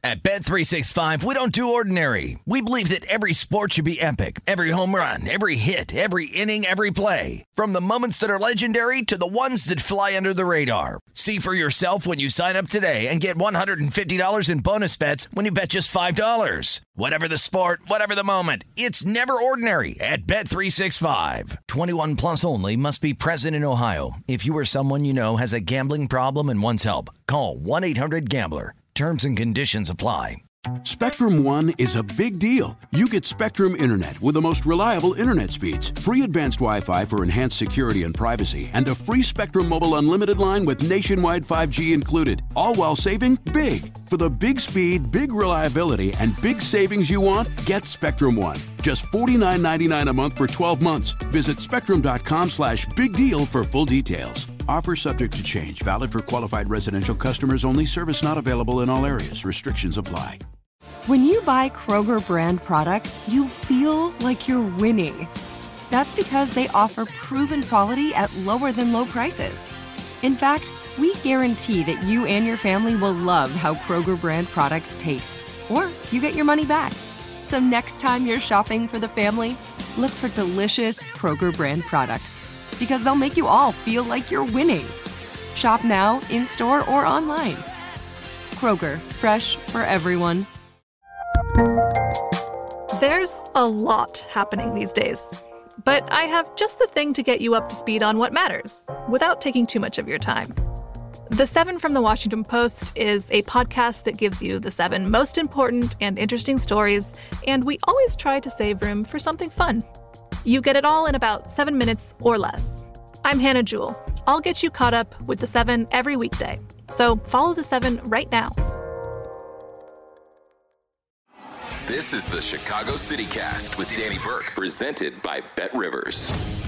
At Bet365, we don't do ordinary. We believe that every sport should be epic. Every home run, every hit, every inning, every play. From the moments that are legendary to the ones that fly under the radar. See for yourself when you sign up today and get $150 in bonus bets when you bet just $5. Whatever the sport, whatever the moment, it's never ordinary at Bet365. 21 plus only. Must be present in Ohio. If you or someone you know has a gambling problem and wants help, call 1-800-GAMBLER. Terms and conditions apply. Spectrum One is a big deal. You get Spectrum Internet with the most reliable internet speeds, free advanced Wi-Fi for enhanced security and privacy, and a free Spectrum Mobile Unlimited line with nationwide 5G included, all while saving big. For the big speed, big reliability, and big savings you want, get Spectrum One. Just $49.99 a month for 12 months. Visit spectrum.com/big deal for full details. Offer subject to change. Valid for qualified residential customers only. Service not available in all areas. Restrictions apply. When you buy Kroger brand products, you feel like you're winning. That's because they offer proven quality at lower than low prices. In fact, we guarantee that you and your family will love how Kroger brand products taste, or you get your money back. So next time you're shopping for the family, look for delicious Kroger brand products, because they'll make you all feel like you're winning. Shop now, in-store, or online. Kroger, fresh for everyone. There's a lot happening these days, but I have just the thing to get you up to speed on what matters, without taking too much of your time. The 7 from the Washington Post is a podcast that gives you the 7 most important and interesting stories, and we always try to save room for something fun. You get it all in about 7 minutes or less. I'm Hannah Jewell. I'll get you caught up with the 7 every weekday. So follow the 7 right now. This is the Chicago City Cast with Danny Burke, presented by BetRivers.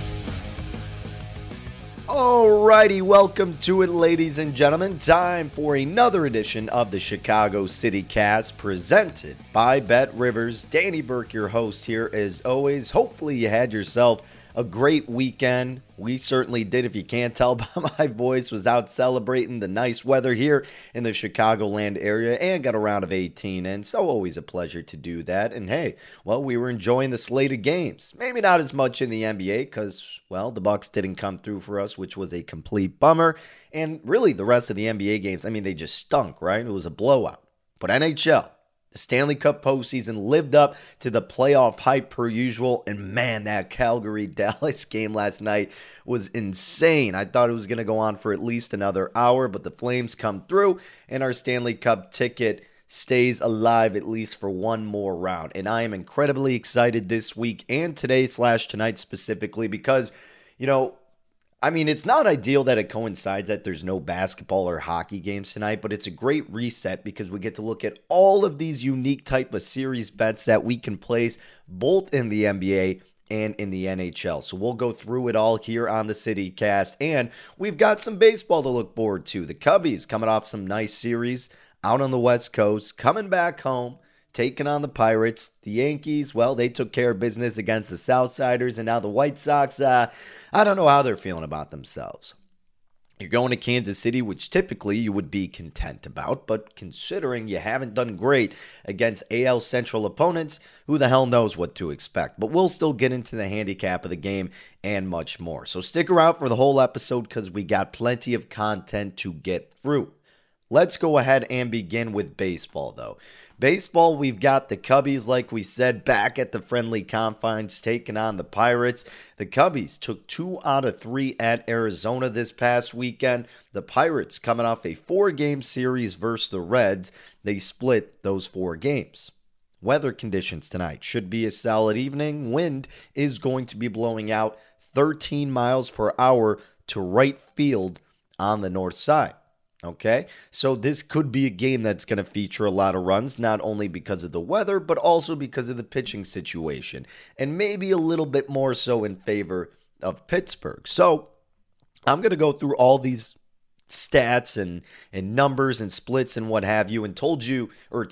Alrighty, welcome to it, ladies and gentlemen. Time for another edition of the Chicago City Cast, presented by BetRivers. Danny Burke, your host here as always. Hopefully you had yourself a great weekend. We certainly did. If you can't tell by my voice, was out celebrating the nice weather here in the Chicagoland area and got a round of 18 in. So always a pleasure to do that. And hey, well, we were enjoying the slate of games. Maybe not as much in the NBA because, well, the Bucks didn't come through for us, which was a complete bummer. And really the rest of the NBA games, I mean, they just stunk, right? It was a blowout. But NHL, the Stanley Cup postseason, lived up to the playoff hype per usual. And man, that Calgary-Dallas game last night was insane. I thought it was going to go on for at least another hour, but the Flames come through and our Stanley Cup ticket stays alive at least for one more round. And I am incredibly excited this week and today/tonight specifically because, you know, I mean, it's not ideal that it coincides that there's no basketball or hockey games tonight, but it's a great reset because we get to look at all of these unique type of series bets that we can place both in the NBA and in the NHL. So we'll go through it all here on the City Cast, and we've got some baseball to look forward to. The Cubbies coming off some nice series out on the West Coast, coming back home, taking on the Pirates. The Yankees, well, they took care of business against the Southsiders, and now the White Sox, I don't know how they're feeling about themselves. You're going to Kansas City, which typically you would be content about, but considering you haven't done great against AL Central opponents, who the hell knows what to expect. But we'll still get into the handicap of the game and much more. So stick around for the whole episode because we got plenty of content to get through. Let's go ahead and begin with baseball, though. Baseball, we've got the Cubbies, like we said, back at the friendly confines, taking on the Pirates. The Cubbies took 2 out of 3 at Arizona this past weekend. The Pirates, coming off a 4-game series versus the Reds, they split those 4 games. Weather conditions tonight should be a solid evening. Wind is going to be blowing out 13 miles per hour to right field on the north side. Okay, so this could be a game that's going to feature a lot of runs, not only because of the weather, but also because of the pitching situation, and maybe a little bit more so in favor of Pittsburgh. So I'm going to go through all these stats and numbers and splits and what have you, and tell you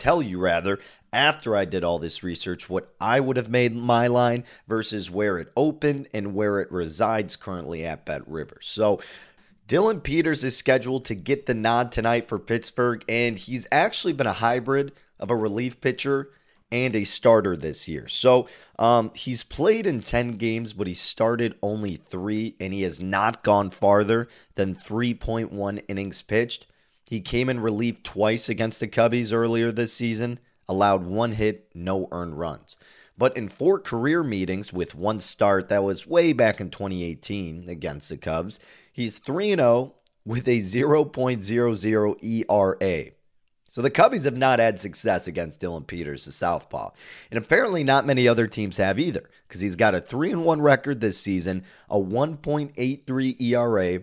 after I did all this research what I would have made my line versus where it opened and where it resides currently at BetRivers. So Dylan Peters is scheduled to get the nod tonight for Pittsburgh, and he's actually been a hybrid of a relief pitcher and a starter this year. So he's played in 10 games, but he started only 3, and he has not gone farther than 3.1 innings pitched. He came in relief twice against the Cubbies earlier this season, allowed 1 hit, no earned runs. But in 4 career meetings with 1 start, that was way back in 2018 against the Cubs, he's 3-0 with a 0.00 ERA. So the Cubbies have not had success against Dylan Peters, the southpaw. And apparently not many other teams have either, because he's got a 3-1 record this season, a 1.83 ERA,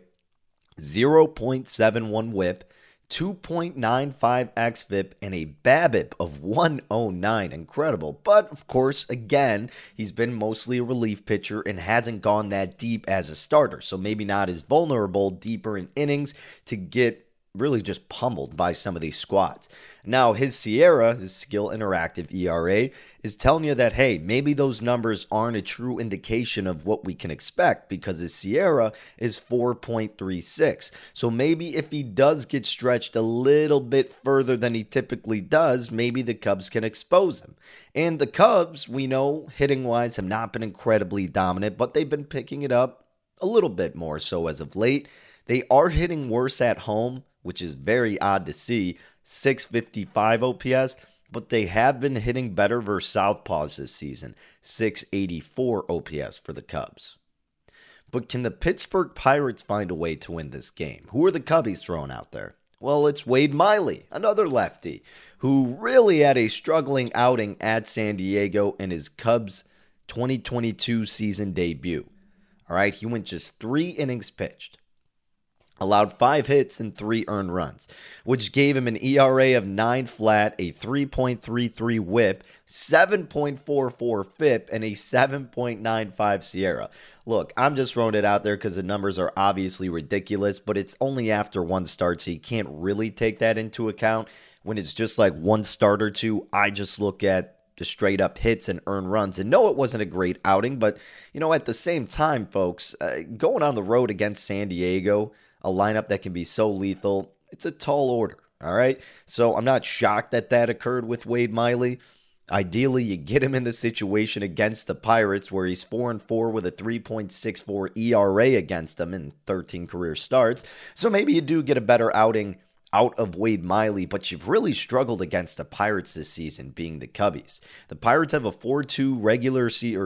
0.71 whip, 2.95 xFIP, and a BABIP of 109. Incredible. But, of course, again, he's been mostly a relief pitcher and hasn't gone that deep as a starter. So maybe not as vulnerable deeper in innings to get really just pummeled by some of these squads. Now, his SIERA, his Skill Interactive ERA, is telling you that, hey, maybe those numbers aren't a true indication of what we can expect because his SIERA is 4.36. So maybe if he does get stretched a little bit further than he typically does, maybe the Cubs can expose him. And the Cubs, we know, hitting-wise, have not been incredibly dominant, but they've been picking it up a little bit more so as of late. They are hitting worse at home, which is very odd to see, 655 OPS, but they have been hitting better versus southpaws this season, 684 OPS for the Cubs. But can the Pittsburgh Pirates find a way to win this game? Who are the Cubbies throwing out there? Well, it's Wade Miley, another lefty, who really had a struggling outing at San Diego in his Cubs 2022 season debut. All right, he went just 3 innings pitched, allowed 5 hits and 3 earned runs, which gave him an ERA of 9 flat, a 3.33 whip, 7.44 FIP, and a 7.95 SIERA. Look, I'm just throwing it out there because the numbers are obviously ridiculous, but it's only after 1 start, so you can't really take that into account. When it's just like 1 start or 2, I just look at the straight up hits and earned runs. And no, it wasn't a great outing, but, at the same time, folks, going on the road against San Diego, a lineup that can be so lethal, it's a tall order, all right? So I'm not shocked that that occurred with Wade Miley. Ideally, you get him in the situation against the Pirates where he's 4-4 with a 3.64 ERA against them in 13 career starts. So maybe you do get a better outing out of Wade Miley, but you've really struggled against the Pirates this season, being the Cubbies. The Pirates have a 4-2 regular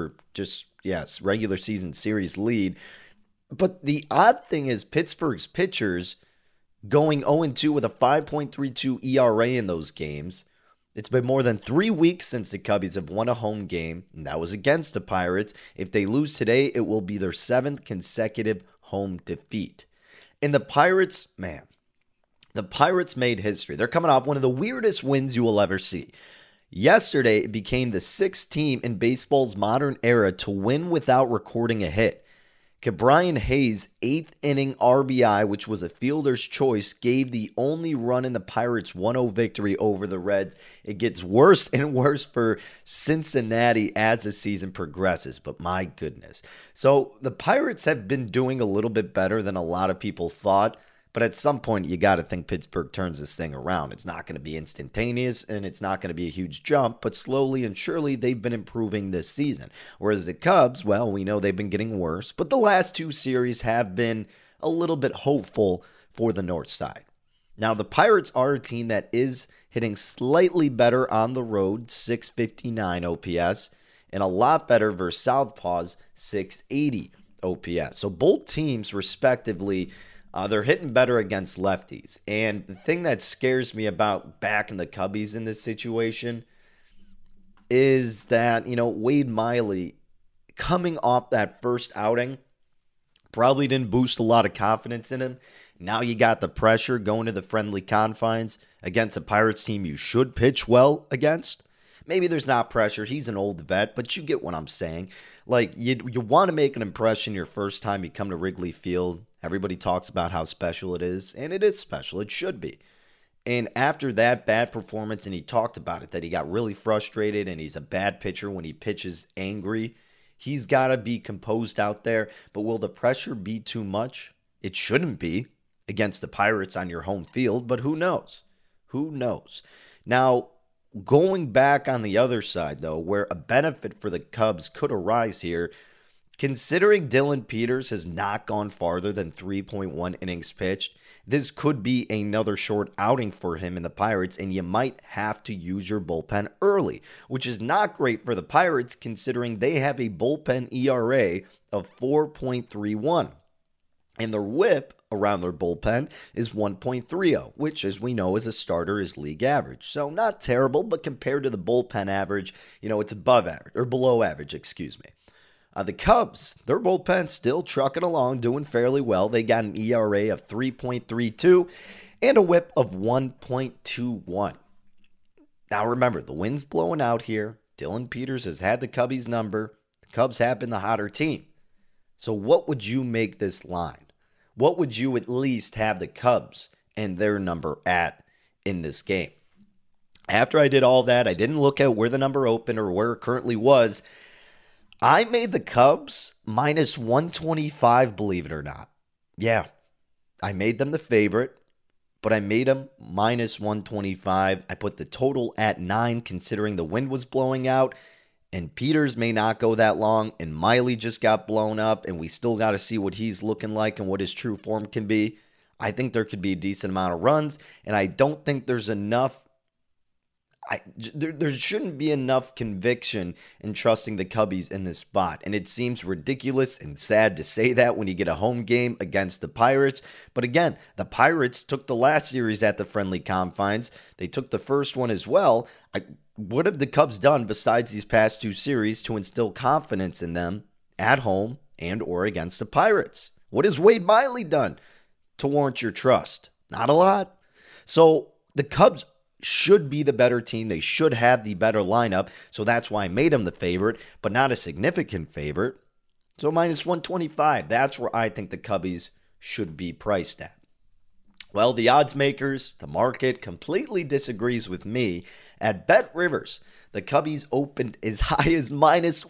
season series lead. But the odd thing is Pittsburgh's pitchers going 0-2 with a 5.32 ERA in those games. It's been more than 3 weeks since the Cubbies have won a home game, and that was against the Pirates. If they lose today, it will be their 7th consecutive home defeat. And the Pirates, the Pirates made history. They're coming off one of the weirdest wins you will ever see. Yesterday, it became the 6th team in baseball's modern era to win without recording a hit. Ke'Bryan Hayes' 8th inning RBI, which was a fielder's choice, gave the only run in the Pirates' 1-0 victory over the Reds. It gets worse and worse for Cincinnati as the season progresses, but my goodness. So the Pirates have been doing a little bit better than a lot of people thought, but at some point you got to think Pittsburgh turns this thing around. It's not going to be instantaneous and it's not going to be a huge jump, but slowly and surely they've been improving this season. Whereas the Cubs, well, we know they've been getting worse, but the last 2 series have been a little bit hopeful for the North Side. Now, the Pirates are a team that is hitting slightly better on the road, 659 OPS, and a lot better versus Southpaws, 680 OPS. So both teams, respectively, they're hitting better against lefties. And the thing that scares me about backing the Cubbies in this situation is that, Wade Miley, coming off that first outing, probably didn't boost a lot of confidence in him. Now you got the pressure going to the friendly confines against a Pirates team you should pitch well against. Maybe there's not pressure. He's an old vet, but you get what I'm saying. Like, you want to make an impression your first time you come to Wrigley Field. Everybody talks about how special it is, and it is special. It should be. And after that bad performance, and he talked about it, that he got really frustrated, and he's a bad pitcher when he pitches angry. He's got to be composed out there, but will the pressure be too much It shouldn't be against the Pirates on your home field, but who knows? Who knows? Now, going back on the other side, though, where a benefit for the Cubs could arise here, considering Dylan Peters has not gone farther than 3.1 innings pitched, this could be another short outing for him in the Pirates, and you might have to use your bullpen early, which is not great for the Pirates considering they have a bullpen ERA of 4.31. And their whip around their bullpen is 1.30, which, as we know, as a starter is league average. So not terrible, but compared to the bullpen average, it's above average, or below average, excuse me. The Cubs, their bullpen still trucking along, doing fairly well. They got an ERA of 3.32 and a whip of 1.21. Now remember, the wind's blowing out here. Dylan Peters has had the Cubbies number. The Cubs have been the hotter team. So what would you make this line? What would you at least have the Cubs and their number at in this game? After I did all that, I didn't look at where the number opened or where it currently was. I made the Cubs minus 125, believe it or not. Yeah, I made them the favorite, but I made them minus 125. I put the total at 9 considering the wind was blowing out. And Peters may not go that long, and Miley just got blown up, and we still got to see what he's looking like and what his true form can be. I think there could be a decent amount of runs, and I don't think there's enough. There shouldn't be enough conviction in trusting the Cubbies in this spot. And it seems ridiculous and sad to say that when you get a home game against the Pirates. But again, the Pirates took the last series at the friendly confines. They took the first one as well. What have the Cubs done besides these past two series to instill confidence in them at home and or against the Pirates? What has Wade Miley done to warrant your trust? Not a lot. So the Cubs should be the better team. They should have the better lineup. So that's why I made them the favorite, but not a significant favorite. So minus 125, that's where I think the Cubbies should be priced at. Well, the odds makers, the market completely disagrees with me. At Bet Rivers, the Cubbies opened as high as minus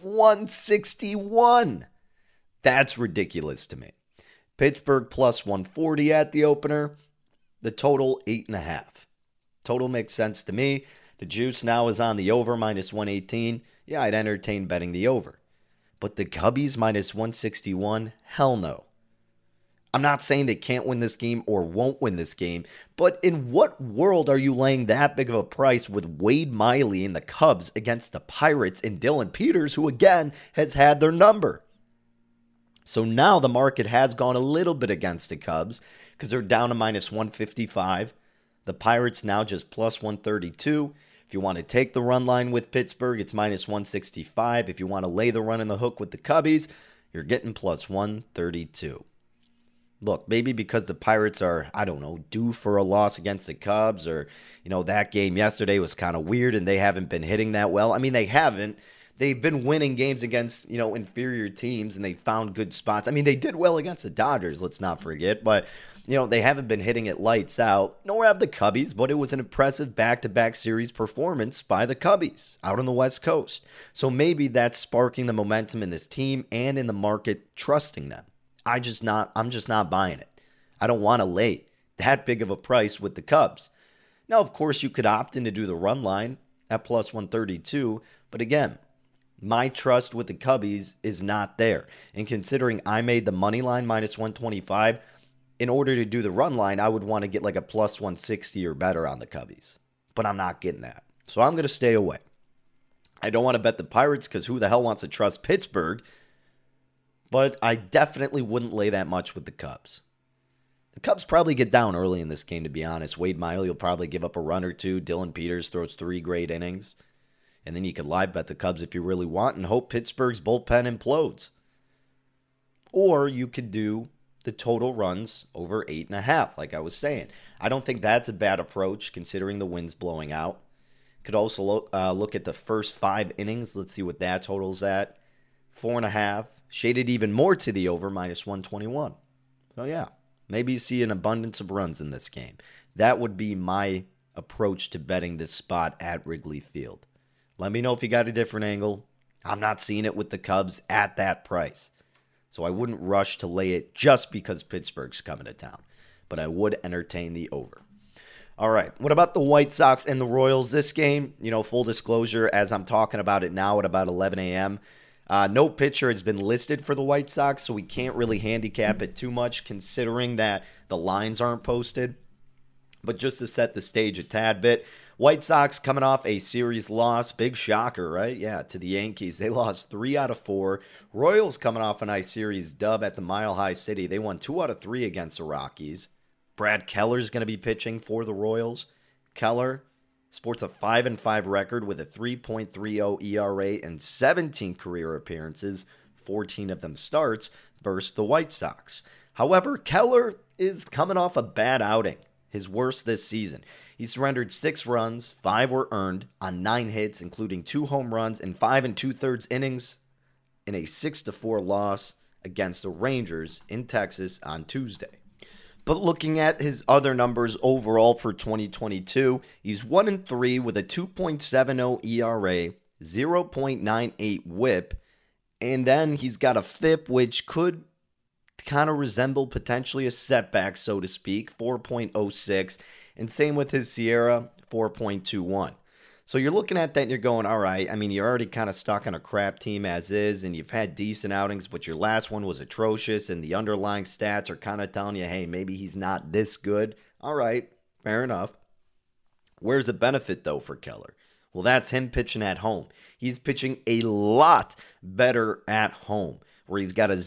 161. That's ridiculous to me. Pittsburgh plus 140 at the opener. The total 8.5. Total makes sense to me. The juice now is on the over minus 118. Yeah, I'd entertain betting the over. But the Cubbies minus 161, hell no. I'm not saying they can't win this game or won't win this game, but in what world are you laying that big of a price with Wade Miley and the Cubs against the Pirates and Dylan Peters, who again has had their number? So now the market has gone a little bit against the Cubs because they're down to minus 155. The Pirates now just plus 132. If you want to take the run line with Pittsburgh, it's minus 165. If you want to lay the run in the hook with the Cubbies, you're getting plus 132. Look, maybe because the Pirates are, due for a loss against the Cubs, or, that game yesterday was kind of weird and they haven't been hitting that well. I mean, they haven't. They've been winning games against, inferior teams, and they found good spots. I mean, they did well against the Dodgers, let's not forget, but, they haven't been hitting it lights out, nor have the Cubbies, but it was an impressive back-to-back series performance by the Cubbies out on the West Coast. So maybe that's sparking the momentum in this team and in the market trusting them. I'm just not buying it. I don't want to lay that big of a price with the Cubs. Now, of course, you could opt in to do the run line at plus 132, but again, my trust with the Cubbies is not there. And considering I made the money line minus 125, in order to do the run line, I would want to get like a plus 160 or better on the Cubbies. But I'm not getting that. So I'm going to stay away. I don't want to bet the Pirates because who the hell wants to trust Pittsburgh? But I definitely wouldn't lay that much with the Cubs. The Cubs probably get down early in this game, to be honest. Wade Miley will probably give up a run or two. Dylan Peters throws 3 great innings. And then you could live bet the Cubs if you really want and hope Pittsburgh's bullpen implodes. Or you could do the total runs over 8.5, like I was saying. I don't think that's a bad approach considering the wind's blowing out. Could also look at the first 5 innings. Let's see what that total's at. 4.5. Shaded even more to the over, minus 121. So yeah, maybe you see an abundance of runs in this game. That would be my approach to betting this spot at Wrigley Field. Let me know if you got a different angle. I'm not seeing it with the Cubs at that price. So I wouldn't rush to lay it just because Pittsburgh's coming to town. But I would entertain the over. All right, what about the White Sox and the Royals? This game, full disclosure, as I'm talking about it now at about 11 a.m., no pitcher has been listed for the White Sox, so we can't really handicap it too much considering that the lines aren't posted. But just to set the stage a tad bit, White Sox coming off a series loss. Big shocker, right? Yeah, to the Yankees. They lost 3 out of 4. Royals coming off a nice series dub at the Mile High City. They won 2 out of 3 against the Rockies. Brad Keller's going to be pitching for the Royals. Keller sports a 5-5 record with a 3.30 ERA and 17 career appearances, 14 of them starts, versus the White Sox. However, Keller is coming off a bad outing, his worst this season. He surrendered 6 runs, 5 were earned on 9 hits, including 2 home runs and 5 2/3 innings in a 6-4 loss against the Rangers in Texas on Tuesday. But looking at his other numbers overall for 2022, he's 1-3 with a 2.70 ERA, 0.98 WHIP, and then he's got a FIP which could kind of resemble potentially a setback, so to speak, 4.06, and same with his Sierra, 4.21. So you're looking at that and you're going, all right, you're already kind of stuck on a crap team as is, and you've had decent outings, but your last one was atrocious, and the underlying stats are kind of telling you, hey, maybe he's not this good. All right, fair enough. Where's the benefit, though, for Keller? Well, that's him pitching at home. He's pitching a lot better at home, where he's got a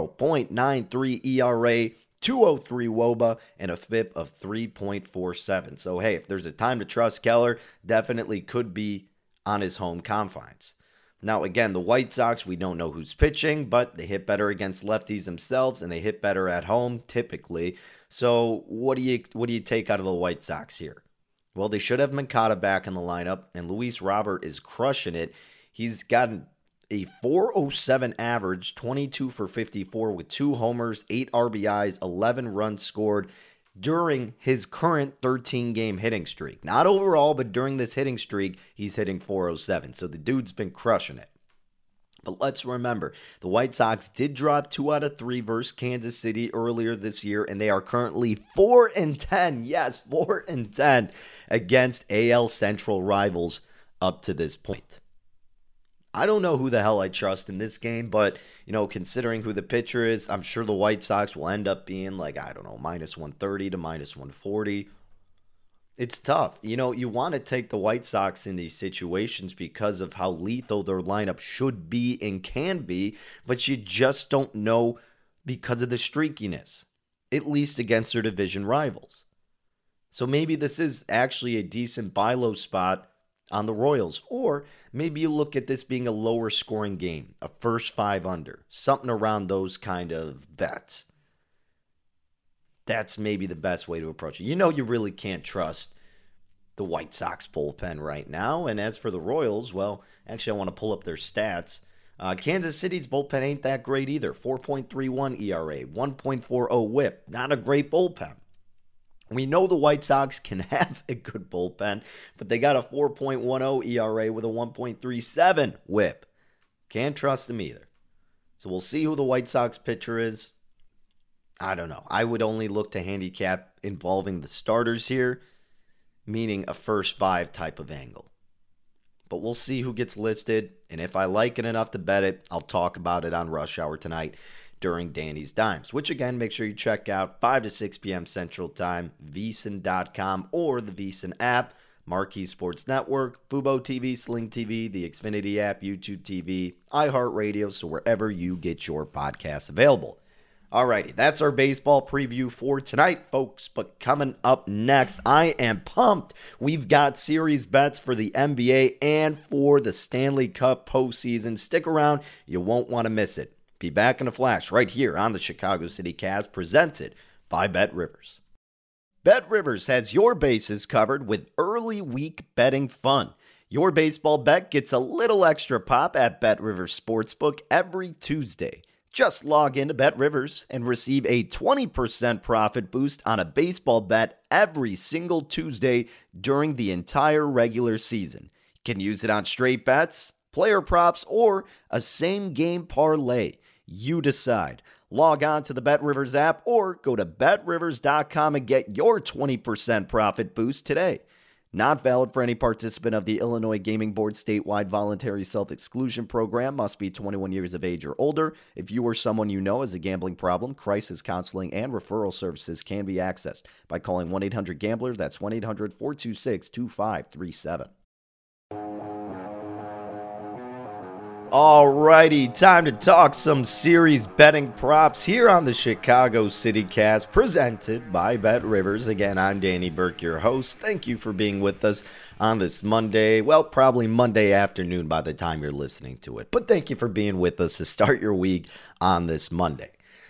0.93 ERA, 203 WOBA, and a FIP of 3.47. So, hey, if there's a time to trust Keller, definitely could be on his home confines. Now, again, the White Sox, we don't know who's pitching, but they hit better against lefties themselves, and they hit better at home, typically. So, what do you take out of the White Sox here? Well, they should have Moncada back in the lineup, and Luis Robert is crushing it. He's gotten a 407 average, 22 for 54 with 2 homers, 8 RBIs, 11 runs scored during his current 13-game hitting streak. Not overall, but during this hitting streak, he's hitting 407. So the dude's been crushing it. But let's remember, the White Sox did drop 2 out of 3 versus Kansas City earlier this year, and they are currently 4-10. Yes, 4-10 against AL Central rivals up to this point. I don't know who the hell I trust in this game, but, considering who the pitcher is, I'm sure the White Sox will end up being minus 130 to minus 140. It's tough. You want to take the White Sox in these situations because of how lethal their lineup should be and can be, but you just don't know because of the streakiness, at least against their division rivals. So maybe this is actually a decent buy low spot on the Royals, or maybe you look at this being a lower scoring game, a first 5 under, something around those kind of bets. That's maybe the best way to approach it. You really can't trust the White Sox bullpen right now. And as for the Royals, well, actually I want to pull up their stats. Kansas City's bullpen ain't that great either. 4.31 ERA, 1.40 WHIP. Not a great bullpen. We know the White Sox can have a good bullpen, but they got a 4.10 ERA with a 1.37 WHIP. Can't trust them either. So we'll see who the White Sox pitcher is. I don't know. I would only look to handicap involving the starters here, meaning a first 5 type of angle. But we'll see who gets listed, and if I like it enough to bet it, I'll talk about it on Rush Hour tonight during Danny's Dimes, which again, make sure you check out 5 to 6 p.m. Central Time, VSiN.com or the VSiN app, Marquee Sports Network, Fubo TV, Sling TV, the Xfinity app, YouTube TV, iHeartRadio, so wherever you get your podcasts available. Alrighty, that's our baseball preview for tonight, folks. But coming up next, I am pumped. We've got series bets for the NBA and for the Stanley Cup postseason. Stick around, you won't want to miss it. Be back in a flash right here on the Chicago City Cast, presented by BetRivers. BetRivers has your bases covered with early week betting fun. Your baseball bet gets a little extra pop at BetRivers Sportsbook every Tuesday. Just log into BetRivers and receive a 20% profit boost on a baseball bet every single Tuesday during the entire regular season. You can use it on straight bets, player props, or a same-game parlay. You decide. Log on to the BetRivers app or go to BetRivers.com and get your 20% profit boost today. Not valid for any participant of the Illinois Gaming Board statewide voluntary self-exclusion program. Must be 21 years of age or older. If you or someone you know has a gambling problem, crisis counseling and referral services can be accessed by calling 1-800-GAMBLER. That's 1-800-426-2537. Alrighty, time to talk some series betting props here on the Chicago City Cast, presented by BetRivers. Again, I'm Danny Burke, your host. Thank you for being with us on this Monday. Well, probably Monday afternoon by the time you're listening to it. But thank you for being with us to start your week on this Monday.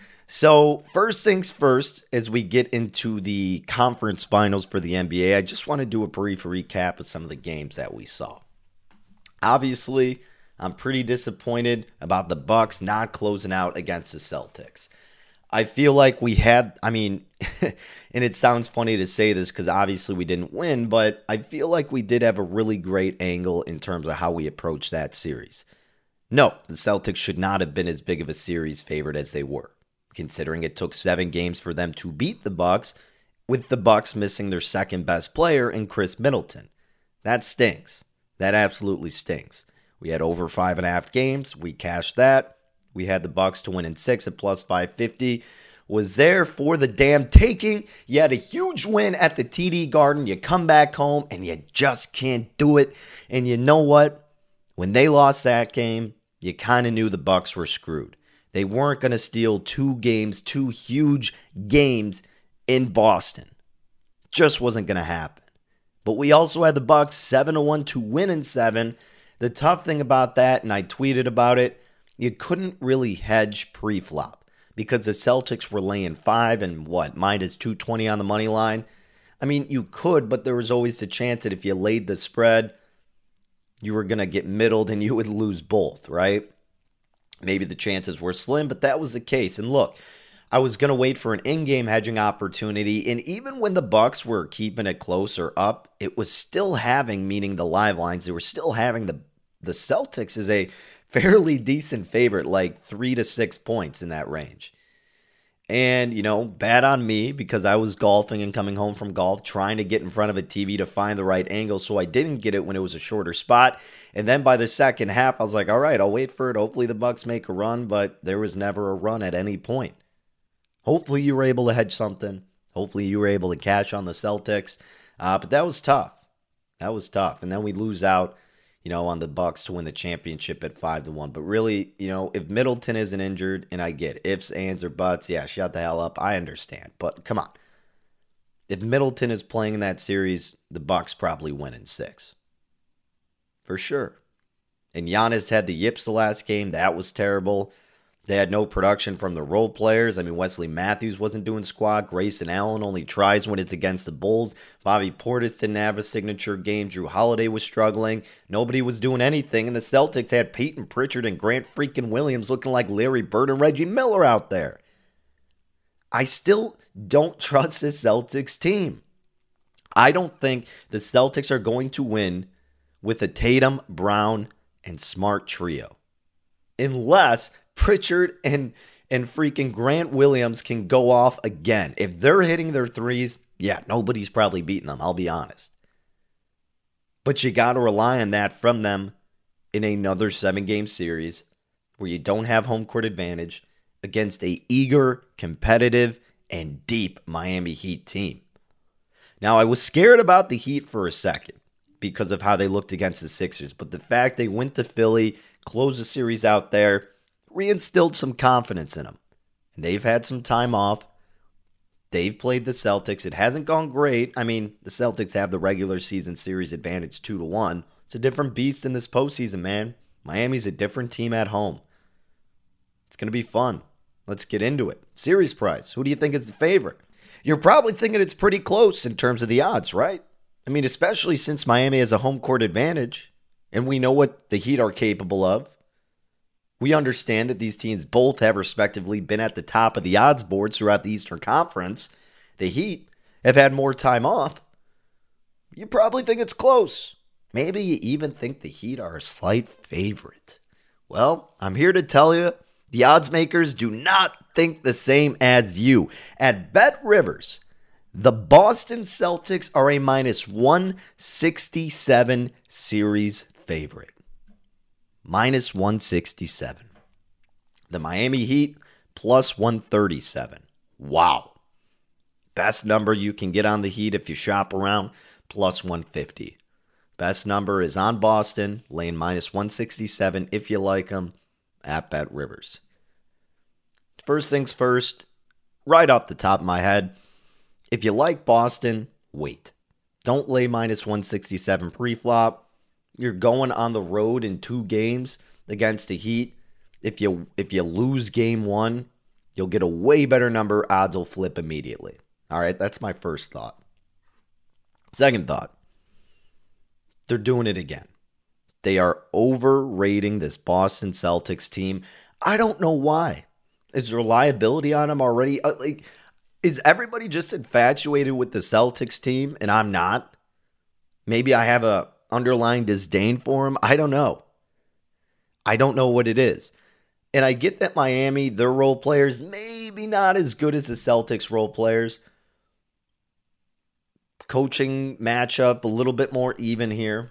So first things first, as we get into the conference finals for the NBA, I just want to do a brief recap of some of the games that we saw. Obviously, I'm pretty disappointed about the Bucks not closing out against the Celtics. I feel like we had, and it sounds funny to say this because obviously we didn't win, but I feel like we did have a really great angle in terms of how we approached that series. No, the Celtics should not have been as big of a series favorite as they were, considering it took 7 games for them to beat the Bucks, with the Bucks missing their second best player in Chris Middleton. That stinks. That absolutely stinks. We had over 5.5 games. We cashed that. We had the Bucks to win in 6 at plus 550. Was there for the damn taking. You had a huge win at the TD Garden. You come back home and you just can't do it. And you know what? When they lost that game, you kind of knew the Bucks were screwed. They weren't going to steal 2 huge games in Boston. Just wasn't going to happen. But we also had the Bucks 7-1 to win in 7. The tough thing about that, and I tweeted about it, you couldn't really hedge pre-flop because the Celtics were laying 5 and minus 220 on the money line. I mean, you could, but there was always the chance that if you laid the spread, you were going to get middled and you would lose both, right? Maybe the chances were slim, but that was the case. And look, I was going to wait for an in-game hedging opportunity, and even when the Bucks were keeping it close or up, it was still having, meaning the live lines, they were still having the Celtics as a fairly decent favorite, like 3 to 6 points in that range. And, bad on me because I was golfing and coming home from golf, trying to get in front of a TV to find the right angle, so I didn't get it when it was a shorter spot. And then by the second half, I was like, all right, I'll wait for it. Hopefully the Bucks make a run, but there was never a run at any point. Hopefully you were able to hedge something. Hopefully you were able to cash on the Celtics. But that was tough. That was tough. And then we lose out, on the Bucks to win the championship at 5-1. But really, if Middleton isn't injured, and I get ifs, ands, or buts, yeah, shut the hell up. I understand. But come on. If Middleton is playing in that series, the Bucks probably win in 6. For sure. And Giannis had the yips the last game. That was terrible. They had no production from the role players. Wesley Matthews wasn't doing squat. Grayson Allen only tries when it's against the Bulls. Bobby Portis didn't have a signature game. Drew Holiday was struggling. Nobody was doing anything. And the Celtics had Peyton Pritchard and Grant freaking Williams looking like Larry Bird and Reggie Miller out there. I still don't trust the Celtics team. I don't think the Celtics are going to win with a Tatum, Brown, and Smart trio. Unless Pritchard and freaking Grant Williams can go off again. If they're hitting their threes, yeah, nobody's probably beating them, I'll be honest. But you got to rely on that from them in another 7-game series where you don't have home court advantage against a eager, competitive, and deep Miami Heat team. Now, I was scared about the Heat for a second because of how they looked against the Sixers, but the fact they went to Philly, closed the series out there, reinstilled some confidence in them. And they've had some time off. They've played the Celtics. It hasn't gone great. The Celtics have the regular season series advantage 2-1. It's a different beast in this postseason, man. Miami's a different team at home. It's going to be fun. Let's get into it. Series price. Who do you think is the favorite? You're probably thinking it's pretty close in terms of the odds, right? Especially since Miami has a home court advantage, and we know what the Heat are capable of. We understand that these teams both have respectively been at the top of the odds boards throughout the Eastern Conference. The Heat have had more time off. You probably think it's close. Maybe you even think the Heat are a slight favorite. Well, I'm here to tell you, The odds makers do not think the same as you. At Bet Rivers, the Boston Celtics are a minus 167 series favorite. Minus 167. The Miami Heat, plus 137. Wow. Best number you can get on the Heat if you shop around, plus 150. Best number is on Boston, laying minus 167 if you like them at Bet Rivers. First things first, right off the top of my head, if you like Boston, wait. Don't lay minus 167 pre-flop. You're going on the road in 2 games against the Heat. If you lose game 1, you'll get a way better number. Odds will flip immediately. All right, that's my first thought. Second thought, they're doing it again. They are overrating this Boston Celtics team. I don't know why. Is there reliability on them already? Is everybody just infatuated with the Celtics team and I'm not? Maybe I have a underlying disdain for them. I don't know. I don't know what it is. And I get that Miami, their role players, maybe not as good as the Celtics role players. Coaching matchup, a little bit more even here.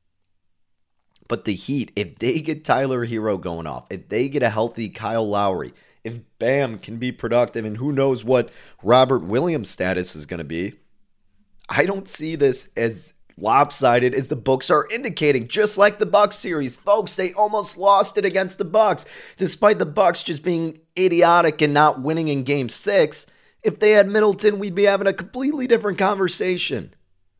But the Heat, if they get Tyler Hero going off, if they get a healthy Kyle Lowry, if Bam can be productive, and who knows what Robert Williams' status is going to be, I don't see this as lopsided as the books are indicating. Just like the Bucks series, folks, they almost lost it against the Bucks, despite the Bucks just being idiotic and not winning in Game 6. If they had Middleton, we'd be having a completely different conversation.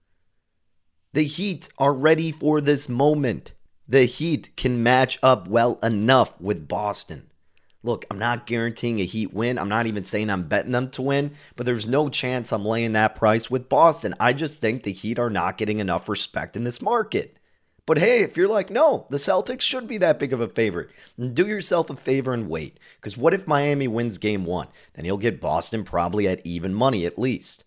The Heat are ready for this moment. The Heat can match up well enough with Boston. Look, I'm not guaranteeing a Heat win. I'm not even saying I'm betting them to win, but there's no chance I'm laying that price with Boston. I just think the Heat are not getting enough respect in this market. But hey, if you're like, no, the Celtics should be that big of a favorite, do yourself a favor and wait. Because what if Miami wins game 1? Then you'll get Boston probably at even money at least.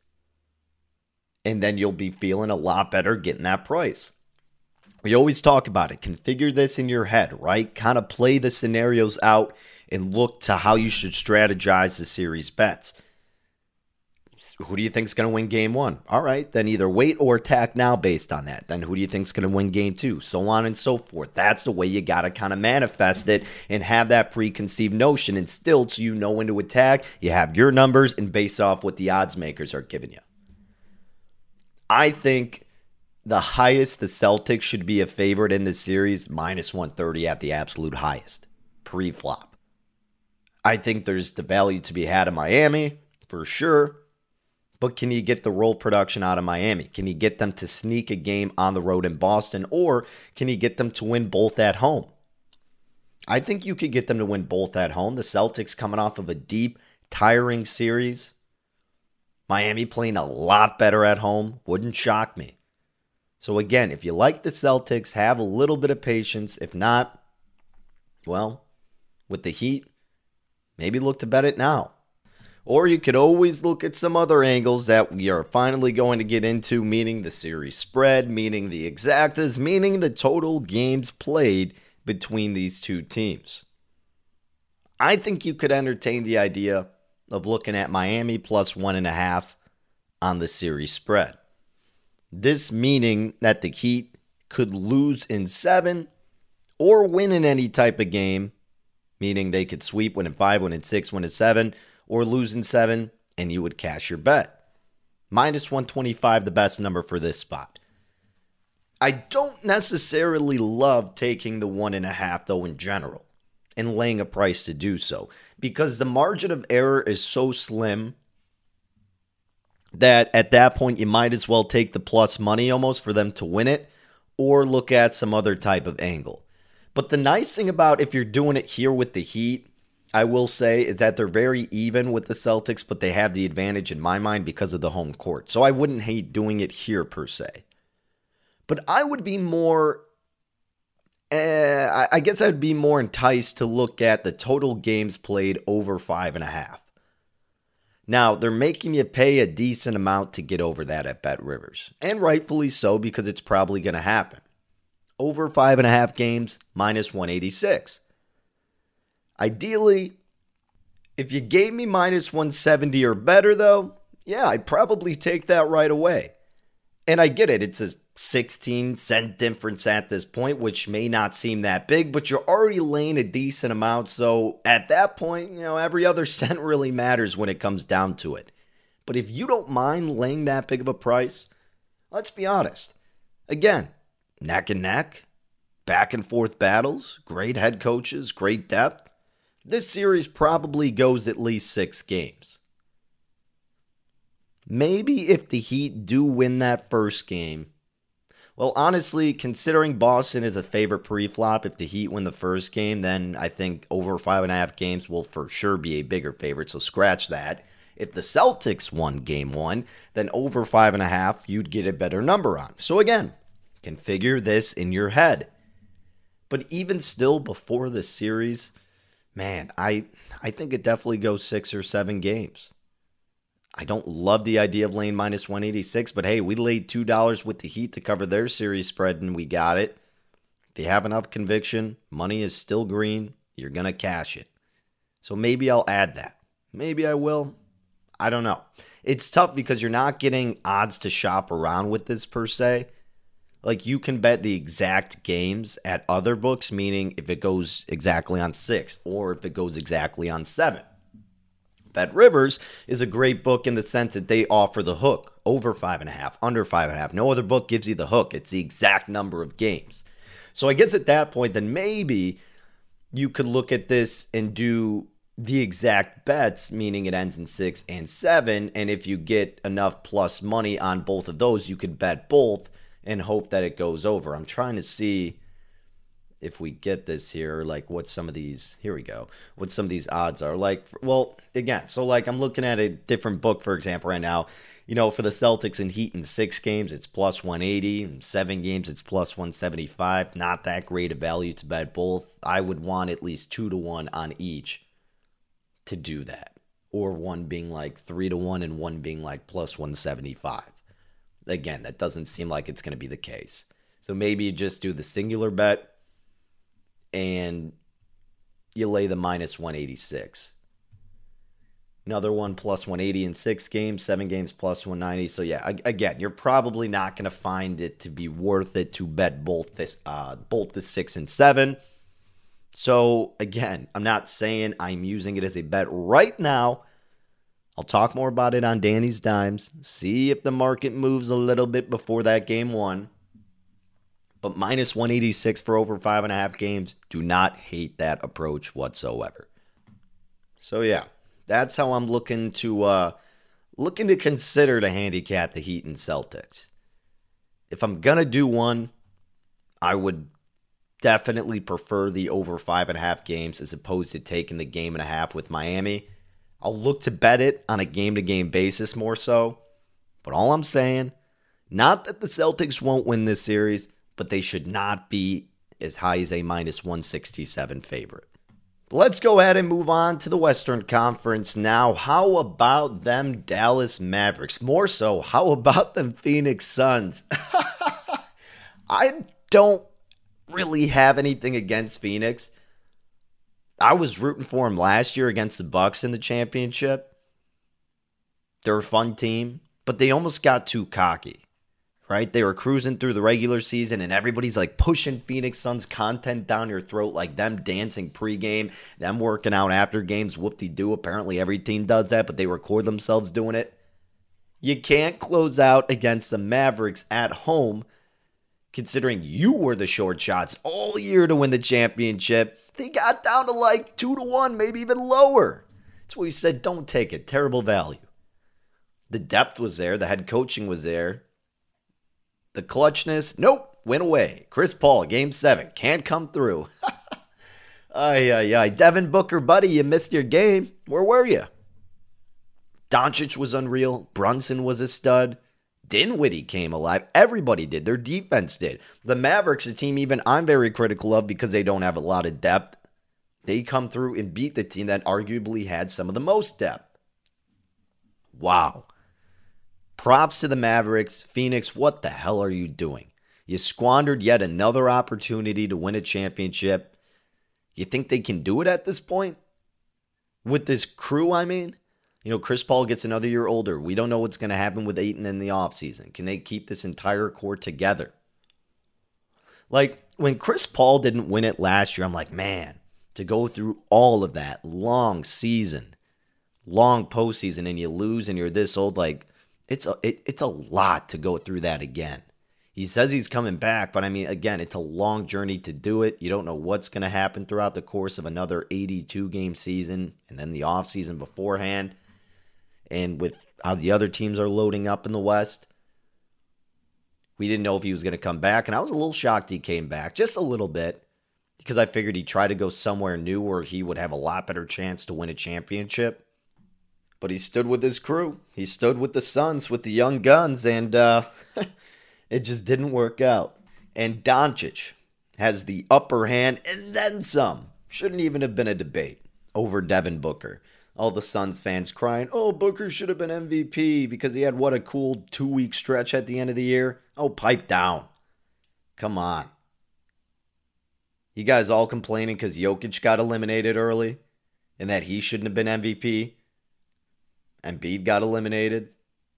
And then you'll be feeling a lot better getting that price. We always talk about it. Configure this in your head, right? Kind of play the scenarios out and look to how you should strategize the series bets. Who do you think is going to win game 1? All right, then either wait or attack now based on that. Then who do you think is going to win game 2? So on and so forth. That's the way you got to kind of manifest it and have that preconceived notion. And still, so you know when to attack, you have your numbers and base off what the odds makers are giving you. I think the highest the Celtics should be a favorite in this series, minus 130 at the absolute highest, pre-flop. I think there's the value to be had in Miami, for sure. But can you get the role production out of Miami? Can you get them to sneak a game on the road in Boston? Or can you get them to win both at home? I think you could get them to win both at home. The Celtics coming off of a deep, tiring series. Miami playing a lot better at home. Wouldn't shock me. So again, if you like the Celtics, have a little bit of patience. If not, well, with the Heat, maybe look to bet it now. Or you could always look at some other angles that we are finally going to get into, meaning the series spread, meaning the exactas, meaning the total games played between these two teams. I think you could entertain the idea of looking at Miami plus 1.5 on the series spread. This meaning that the Heat could lose in 7 or win in any type of game, meaning they could sweep, win in 5, win in 6, win in 7, or lose in 7, and you would cash your bet. Minus 125, the best number for this spot. I don't necessarily love taking the 1.5, though, in general, and laying a price to do so, because the margin of error is so slim that at that point you might as well take the plus money almost for them to win it, or look at some other type of angle. But the nice thing about if you're doing it here with the Heat, I will say, is that they're very even with the Celtics, but they have the advantage in my mind because of the home court. So I wouldn't hate doing it here per se. But I would be more, I guess I would be more enticed to look at the total games played over 5.5. Now, they're making you pay a decent amount to get over that at Bet Rivers. And rightfully so, because it's probably going to happen. Over 5.5 games, minus 186. Ideally, if you gave me minus 170 or better, though, yeah, I'd probably take that right away. And I get it. It's a 16-cent difference at this point, which may not seem that big, but you're already laying a decent amount. So at that point, every other cent really matters when it comes down to it. But if you don't mind laying that big of a price, let's be honest. Again, neck and neck, back and forth battles, great head coaches, great depth. This series probably goes at least 6 games. Maybe if the Heat do win that first game, well, honestly, considering Boston is a favorite pre-flop, if the Heat win the first game, then I think over 5.5 games will for sure be a bigger favorite, so scratch that. If the Celtics won game 1, then over 5.5, you'd get a better number on. So again, configure this in your head. But even still, before the series, man, I think it definitely goes 6 or 7 games. I don't love the idea of laying minus 186, but hey, we laid $2 with the Heat to cover their series spread, and we got it. If you have enough conviction, money is still green, you're going to cash it. So maybe I'll add that. Maybe I will. I don't know. It's tough because you're not getting odds to shop around with this per se. Like you can bet the exact games at other books, meaning if it goes exactly on 6 or if it goes exactly on 7. Bet Rivers is a great book in the sense that they offer the hook, over 5.5, under 5.5. No other book gives you the hook. It's the exact number of games. So I guess at that point, then maybe you could look at this and do the exact bets, meaning it ends in 6 and 7. And if you get enough plus money on both of those, you could bet both and hope that it goes over. I'm trying to see if we get this here, like what some of these, here we go, what some of these odds are. Like, well, again, so like I'm looking at a different book, for example, right now, for the Celtics and Heat in 6 games, it's plus 180. In 7 games, it's plus 175. Not that great a value to bet both. I would want at least 2-1 on each to do that. Or one being like 3-1 and one being like plus 175. Again, that doesn't seem like it's going to be the case. So maybe you just do the singular bet and you lay the minus 186. Another one plus 180 in 6 games, 7 games plus 190. So yeah, again, you're probably not going to find it to be worth it to bet both the 6 and 7. So again, I'm not saying I'm using it as a bet right now. I'll talk more about it on Danny's Dimes. See if the market moves a little bit before that game 1. But minus 186 for over 5.5 games, do not hate that approach whatsoever. So yeah, that's how I'm looking to consider to handicap the Heat and Celtics. If I'm gonna do one, I would definitely prefer the over 5.5 games as opposed to taking the 1.5 with Miami. I'll look to bet it on a game-to-game basis more so. But all I'm saying, not that the Celtics won't win this series, but they should not be as high as a minus 167 favorite. Let's go ahead and move on to the Western Conference now. How about them Dallas Mavericks? More so, how about them Phoenix Suns? I don't really have anything against Phoenix. I was rooting for them last year against the Bucks in the championship. They're a fun team, but they almost got too cocky. Right? They were cruising through the regular season and everybody's like pushing Phoenix Suns content down your throat, like them dancing pregame, them working out after games, whoop-de-doo. Apparently every team does that, but they record themselves doing it. You can't close out against the Mavericks at home, considering you were the short shots all year to win the championship. They got down to like 2-1, maybe even lower. That's why we said don't take it. Terrible value. The depth was there. The head coaching was there. The clutchness, nope, went away. Chris Paul, game 7, can't come through. Devin Booker, buddy, you missed your game. Where were you? Doncic was unreal. Brunson was a stud. Dinwiddie came alive. Everybody did. Their defense did. The Mavericks, a team even I'm very critical of because they don't have a lot of depth. They come through and beat the team that arguably had some of the most depth. Wow. Props to the Mavericks. Phoenix, what the hell are you doing? You squandered yet another opportunity to win a championship. You think they can do it at this point? With this crew, I mean? Chris Paul gets another year older. We don't know what's going to happen with Ayton in the offseason. Can they keep this entire core together? Like, when Chris Paul didn't win it last year, I'm like, man, to go through all of that long season, long postseason, and you lose and you're this old, like, it's a lot to go through that again. He says he's coming back, but I mean, again, it's a long journey to do it. You don't know what's going to happen throughout the course of another 82-game season and then the offseason beforehand. And with how the other teams are loading up in the West, we didn't know if he was going to come back. And I was a little shocked he came back, just a little bit, because I figured he'd try to go somewhere new where he would have a lot better chance to win a championship. But he stood with his crew. He stood with the Suns, with the young guns, and it just didn't work out. And Doncic has the upper hand and then some. Shouldn't even have been a debate over Devin Booker. All the Suns fans crying, oh, Booker should have been MVP because he had what a cool 2-week stretch at the end of the year. Oh, pipe down. Come on. You guys all complaining because Jokic got eliminated early and that he shouldn't have been MVP. Embiid got eliminated.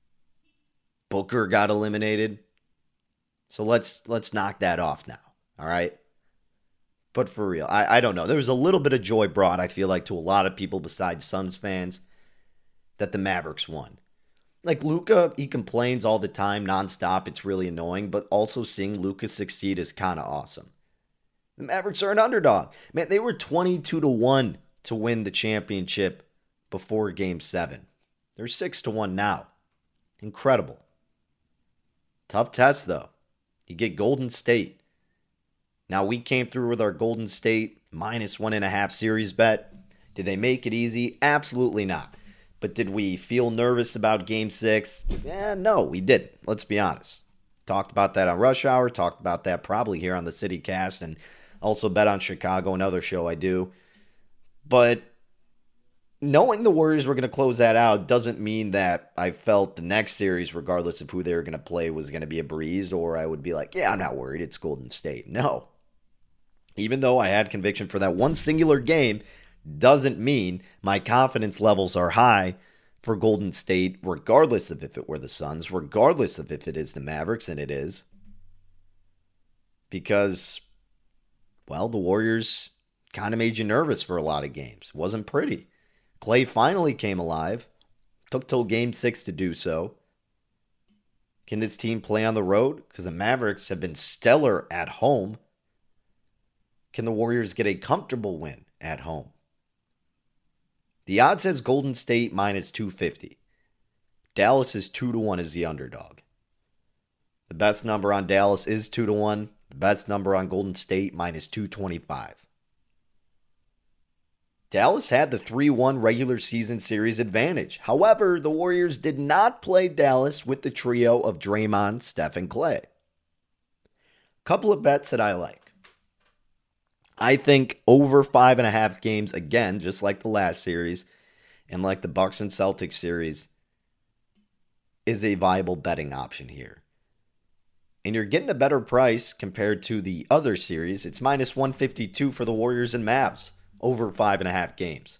Booker got eliminated. So let's knock that off now, all right? But for real, I don't know. There was a little bit of joy brought, I feel like, to a lot of people besides Suns fans that the Mavericks won. Like Luka, he complains all the time, nonstop. It's really annoying, but also seeing Luka succeed is kind of awesome. The Mavericks are an underdog. Man, they were 22-1 to win the championship before Game 7. They're 6-1 now. Incredible. Tough test, though. You get Golden State. Now, we came through with our Golden State -1.5 series bet. Did they make it easy? Absolutely not. But did we feel nervous about Game 6? No, we didn't. Let's be honest. Talked about that on Rush Hour. Talked about that probably here on the CityCast. And also Bet on Chicago, another show I do. But knowing the Warriors were going to close that out doesn't mean that I felt the next series, regardless of who they were going to play, was going to be a breeze, or I would be like, yeah, I'm not worried. It's Golden State. No. Even though I had conviction for that one singular game, doesn't mean my confidence levels are high for Golden State, regardless of if it were the Suns, regardless of if it is the Mavericks, and it is. Because, well, the Warriors kind of made you nervous for a lot of games. It wasn't pretty. Clay finally came alive. Took till Game 6 to do so. Can this team play on the road? Because the Mavericks have been stellar at home. Can the Warriors get a comfortable win at home? The odds says Golden State -250. Dallas is 2-1 as the underdog. The best number on Dallas is 2-1. The best number on Golden State -225. Dallas had the 3-1 regular season series advantage. However, the Warriors did not play Dallas with the trio of Draymond, Steph, and Clay. Couple of bets that I like. I think over 5.5 games, again, just like the last series, and like the Bucks and Celtics series, is a viable betting option here. And you're getting a better price compared to the other series. It's -152 for the Warriors and Mavs. Over 5.5 games.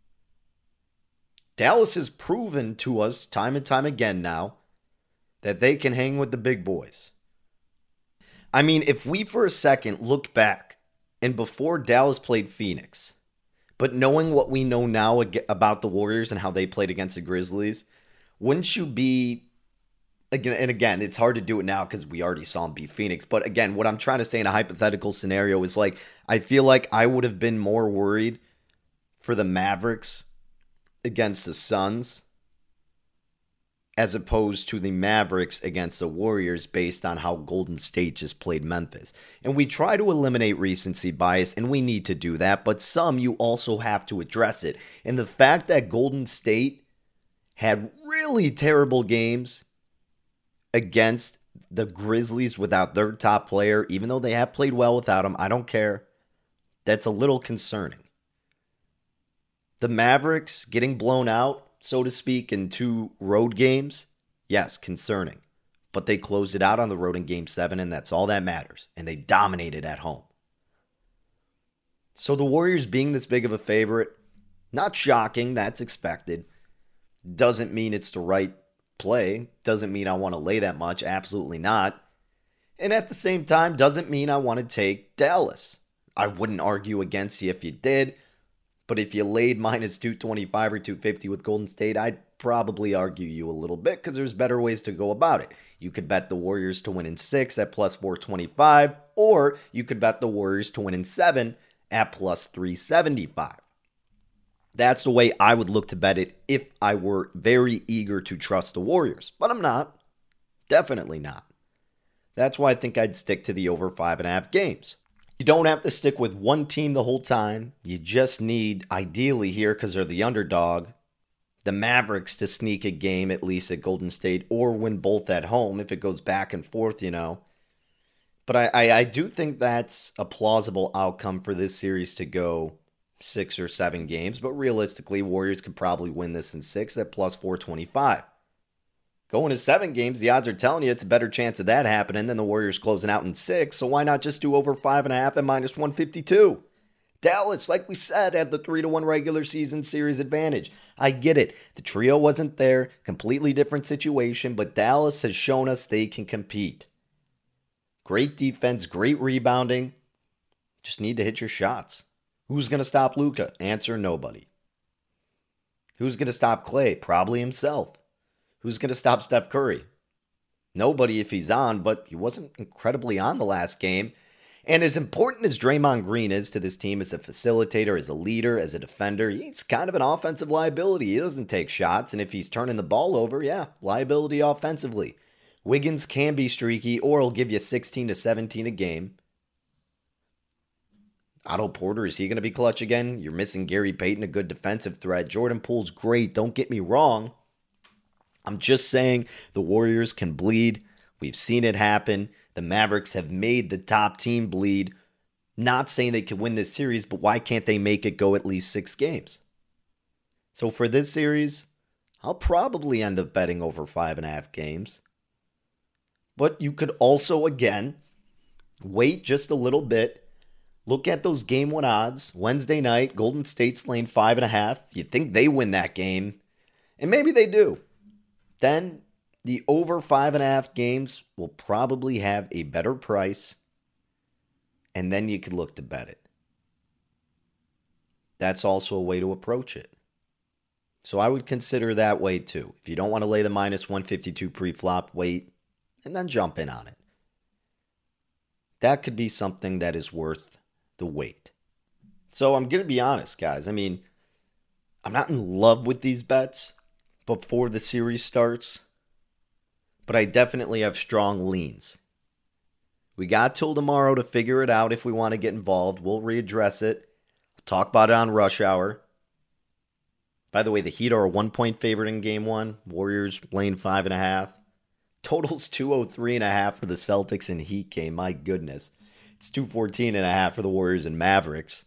Dallas has proven to us time and time again now that they can hang with the big boys. I mean, if we for a second look back and before Dallas played Phoenix, but knowing what we know now about the Warriors and how they played against the Grizzlies, wouldn't you be, again, it's hard to do it now because we already saw them beat Phoenix. But again, what I'm trying to say in a hypothetical scenario is like, I feel like I would have been more worried for the Mavericks against the Suns as opposed to the Mavericks against the Warriors based on how Golden State just played Memphis. And we try to eliminate recency bias, and we need to do that, but some you also have to address it. And the fact that Golden State had really terrible games against the Grizzlies without their top player, even though they have played well without him, I don't care. That's a little concerning. The Mavericks getting blown out, so to speak, in 2 road games, yes, concerning. But they closed it out on the road in Game 7, and that's all that matters. And they dominated at home. So the Warriors being this big of a favorite, not shocking, that's expected. Doesn't mean it's the right play. Doesn't mean I want to lay that much. Absolutely not. And at the same time, doesn't mean I want to take Dallas. I wouldn't argue against you if you did. But if you laid minus 225 or 250 with Golden State, I'd probably argue you a little bit because there's better ways to go about it. You could bet the Warriors to win in 6 at plus 425, or you could bet the Warriors to win in 7 at plus 375. That's the way I would look to bet it if I were very eager to trust the Warriors. But I'm not. Definitely not. That's why I think I'd stick to the over 5.5 games. You don't have to stick with one team the whole time. You just need, ideally here, because they're the underdog, the Mavericks to sneak a game at least at Golden State or win both at home if it goes back and forth, But I do think that's a plausible outcome for this series to go 6 or 7 games. But realistically, Warriors could probably win this in 6 at plus 425. Going to 7 games, the odds are telling you it's a better chance of that happening than the Warriors closing out in 6. So why not just do over 5.5 at minus 152? Dallas, like we said, had the 3-1 regular season series advantage. I get it. The trio wasn't there. Completely different situation. But Dallas has shown us they can compete. Great defense, great rebounding. Just need to hit your shots. Who's going to stop Luka? Answer, nobody. Who's going to stop Klay? Probably himself. Who's going to stop Steph Curry? Nobody if he's on, but he wasn't incredibly on the last game. And as important as Draymond Green is to this team as a facilitator, as a leader, as a defender, he's kind of an offensive liability. He doesn't take shots, and if he's turning the ball over, liability offensively. Wiggins can be streaky, or he'll give you 16 to 17 a game. Otto Porter, is he going to be clutch again? You're missing Gary Payton, a good defensive threat. Jordan Poole's great, don't get me wrong. I'm just saying the Warriors can bleed. We've seen it happen. The Mavericks have made the top team bleed. Not saying they can win this series, but why can't they make it go at least 6 games? So for this series, I'll probably end up betting over 5.5 games. But you could also, again, wait just a little bit. Look at those game 1 odds. Wednesday night, Golden State's laying 5.5. You think they win that game. And maybe they do. Then the over 5.5 games will probably have a better price. And then you could look to bet it. That's also a way to approach it. So I would consider that way too. If you don't want to lay the minus 152 pre-flop, wait and then jump in on it. That could be something that is worth the wait. So I'm going to be honest, guys. I mean, I'm not in love with these bets before the series starts, but I definitely have strong leans. We got till tomorrow to figure it out if we want to get involved. We'll readdress it. We'll talk about it on Rush Hour. By the way, the Heat are a 1-point favorite in Game 1. Warriors laying 5.5. Totals 203.5 for the Celtics and Heat game. My goodness. It's 214.5 for the Warriors and Mavericks.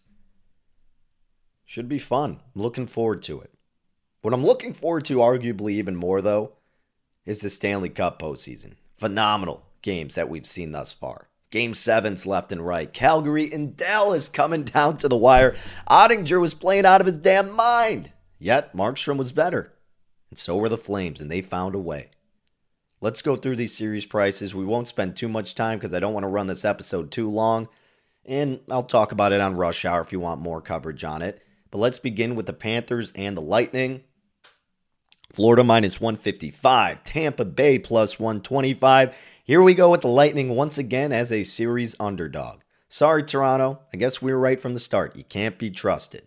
Should be fun. I'm looking forward to it. What I'm looking forward to arguably even more, though, is the Stanley Cup postseason. Phenomenal games that we've seen thus far. Game 7s left and right. Calgary and Dallas coming down to the wire. Ottinger was playing out of his damn mind. Yet, Markstrom was better. And so were the Flames, and they found a way. Let's go through these series prices. We won't spend too much time because I don't want to run this episode too long. And I'll talk about it on Rush Hour if you want more coverage on it. But let's begin with the Panthers and the Lightning. Florida minus 155. Tampa Bay plus 125. Here we go with the Lightning once again as a series underdog. Sorry, Toronto. I guess we were right from the start. You can't be trusted.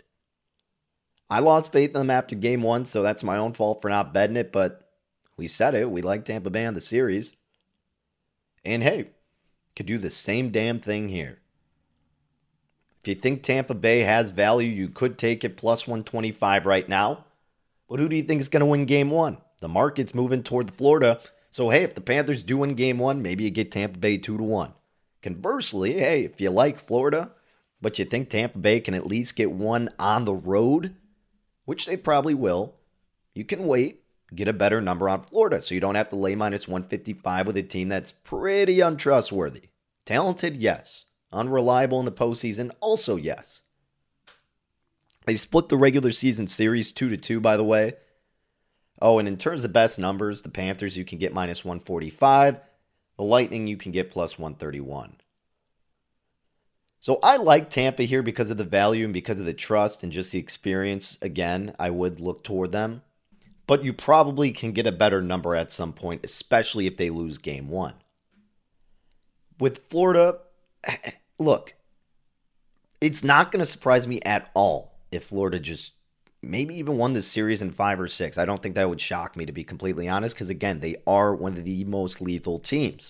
I lost faith in them after Game 1, so that's my own fault for not betting it, but we said it. We like Tampa Bay on the series. And hey, could do the same damn thing here. If you think Tampa Bay has value, you could take it plus 125 right now. But who do you think is going to win Game 1? The market's moving toward Florida. So, hey, if the Panthers do win Game 1, maybe you get Tampa Bay 2-1. Conversely, hey, if you like Florida, but you think Tampa Bay can at least get one on the road, which they probably will, you can wait, get a better number on Florida so you don't have to lay minus 155 with a team that's pretty untrustworthy. Talented, yes. Unreliable in the postseason, also yes. They split the regular season series 2-2, by the way. Oh, and in terms of best numbers, the Panthers, you can get minus 145. The Lightning, you can get plus 131. So I like Tampa here because of the value and because of the trust and just the experience. Again, I would look toward them. But you probably can get a better number at some point, especially if they lose game one. With Florida, look, it's not going to surprise me at all if Florida just maybe even won this series in 5 or 6. I don't think that would shock me, to be completely honest, because again, they are one of the most lethal teams.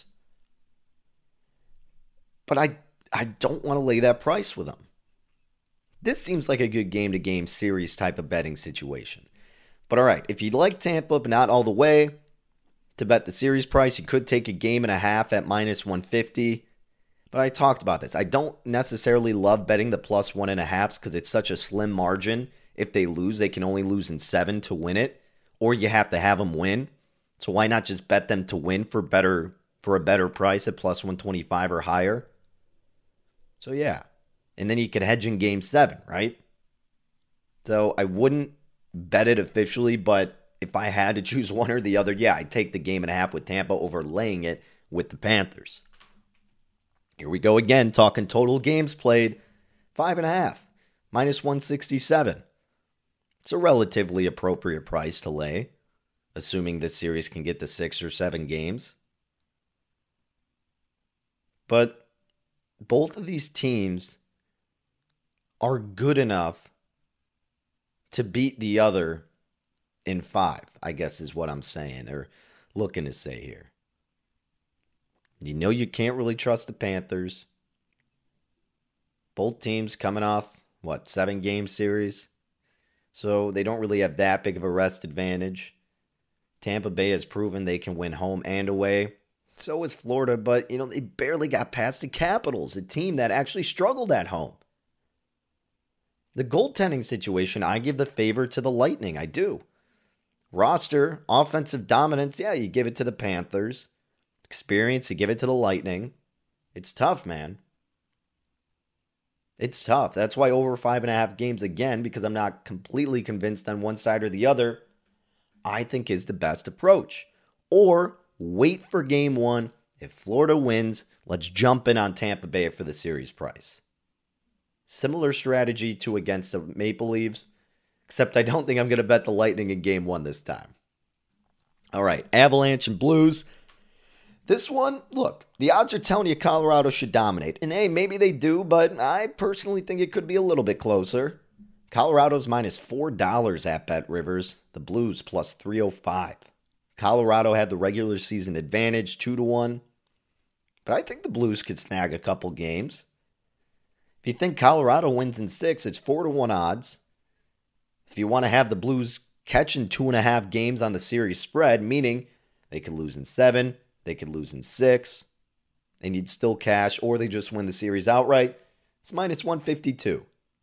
But I don't want to lay that price with them. This seems like a good game-to-game series type of betting situation. But all right, if you'd like Tampa, but not all the way, to bet the series price, you could take a game and a half at minus 150. But I talked about this. I don't necessarily love betting the plus 1.5s because it's such a slim margin. If they lose, they can only lose in 7 to win it, or you have to have them win. So why not just bet them to win for a better price at plus 125 or higher? So yeah, and then you could hedge in game 7, right? So I wouldn't bet it officially, but if I had to choose one or the other, yeah, I'd take the game and a half with Tampa over laying it with the Panthers. Here we go again, talking total games played, 5.5, minus 167. It's a relatively appropriate price to lay, assuming this series can get to 6 or 7 games. But both of these teams are good enough to beat the other in 5, I guess is what I'm saying, or looking to say here. You know you can't really trust the Panthers. Both teams coming off, 7-game series? So they don't really have that big of a rest advantage. Tampa Bay has proven they can win home and away. So is Florida, but, they barely got past the Capitals, a team that actually struggled at home. The goaltending situation, I give the favor to the Lightning, I do. Roster, offensive dominance, yeah, you give it to the Panthers. Experience, you give it to the Lightning. It's tough, man. It's tough. That's why over 5.5 games, again, because I'm not completely convinced on one side or the other, I think is the best approach. Or wait for game 1. If Florida wins, let's jump in on Tampa Bay for the series price. Similar strategy to against the Maple Leafs, except I don't think I'm going to bet the Lightning in game 1 this time. All right, Avalanche and Blues. This one, look, the odds are telling you Colorado should dominate. And hey, maybe they do, but I personally think it could be a little bit closer. Colorado's minus $4 at BetRivers. The Blues plus 305. Colorado had the regular season advantage, 2-1. But I think the Blues could snag a couple games. If you think Colorado wins in 6, it's 4-1 odds. If you want to have the Blues catching 2.5 games on the series spread, meaning they could lose in 7, they could lose in 6, and you'd still cash, or they just win the series outright, it's minus 152.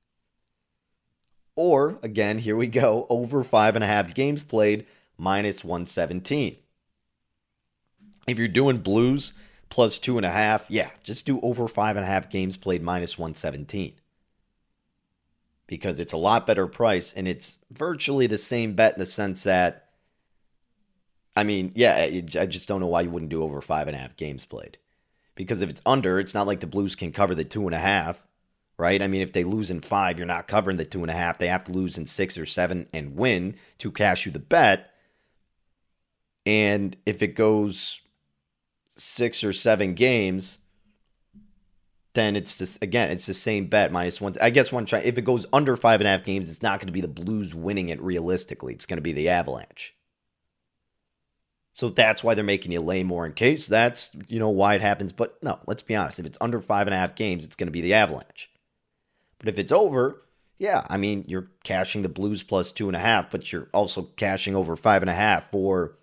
Or, again, here we go, over 5.5 games played, minus 117. If you're doing Blues plus 2.5, yeah, just do over 5.5 games played, minus 117. Because it's a lot better price, and it's virtually the same bet in the sense that, I just don't know why you wouldn't do over 5.5 games played. Because if it's under, it's not like the Blues can cover the 2.5, right? If they lose in 5, you're not covering the 2.5. They have to lose in 6 or 7 and win to cash you the bet. And if it goes 6 or 7 games, then it's this again. It's the same bet, minus 1. I guess if it goes under 5.5 games, it's not going to be the Blues winning it realistically. It's going to be the Avalanche. So that's why they're making you lay more in case that's, why it happens. But no, let's be honest. If it's under 5.5 games, it's going to be the Avalanche. But if it's over, yeah, you're cashing the Blues plus 2.5, but you're also cashing over 5.5 for,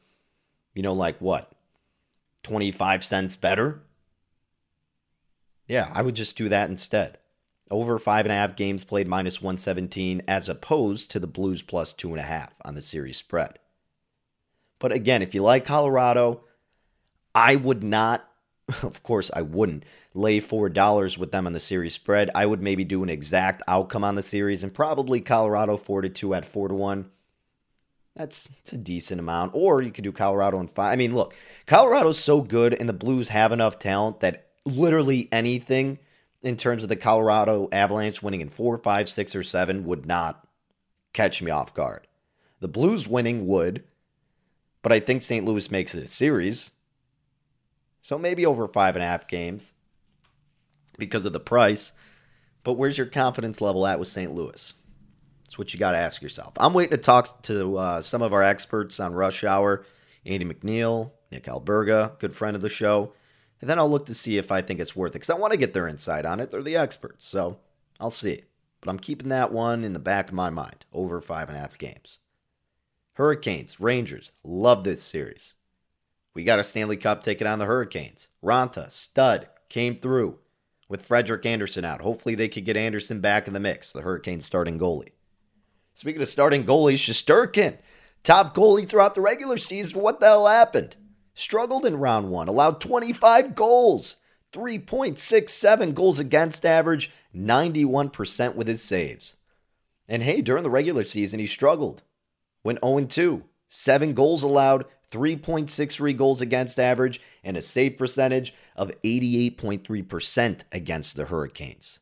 25 cents better? Yeah, I would just do that instead. Over 5.5 games played, minus 117, as opposed to the Blues plus 2.5 on the series spread. But again, if you like Colorado, I would not of course, I wouldn't lay $4 with them on the series spread. I would maybe do an exact outcome on the series and probably Colorado 4-2 at 4-1. It's a decent amount. Or you could do Colorado and 5. I mean, look, Colorado's so good and the Blues have enough talent that literally anything in terms of the Colorado Avalanche winning in 4, 5, 6, or 7 would not catch me off guard. The Blues winning would, but I think St. Louis makes it a series. So maybe over 5.5 games because of the price. But where's your confidence level at with St. Louis? That's what you got to ask yourself. I'm waiting to talk to some of our experts on Rush Hour. Andy McNeil, Nick Alberga, good friend of the show. And then I'll look to see if I think it's worth it. Because I want to get their insight on it. They're the experts. So I'll see. But I'm keeping that one in the back of my mind. Over 5.5 games. Hurricanes, Rangers. Love this series. We got a Stanley Cup ticket on the Hurricanes. Ranta, stud, came through with Frederik Andersen out. Hopefully they could get Andersen back in the mix, the Hurricanes starting goalie. Speaking of starting goalies, Shesterkin, top goalie throughout the regular season. What the hell happened? Struggled in round 1, allowed 25 goals, 3.67 goals against average, 91% with his saves. And hey, during the regular season, he struggled. Went 0-2, 7 goals allowed, 3.63 goals against average, and a save percentage of 88.3% against the Hurricanes.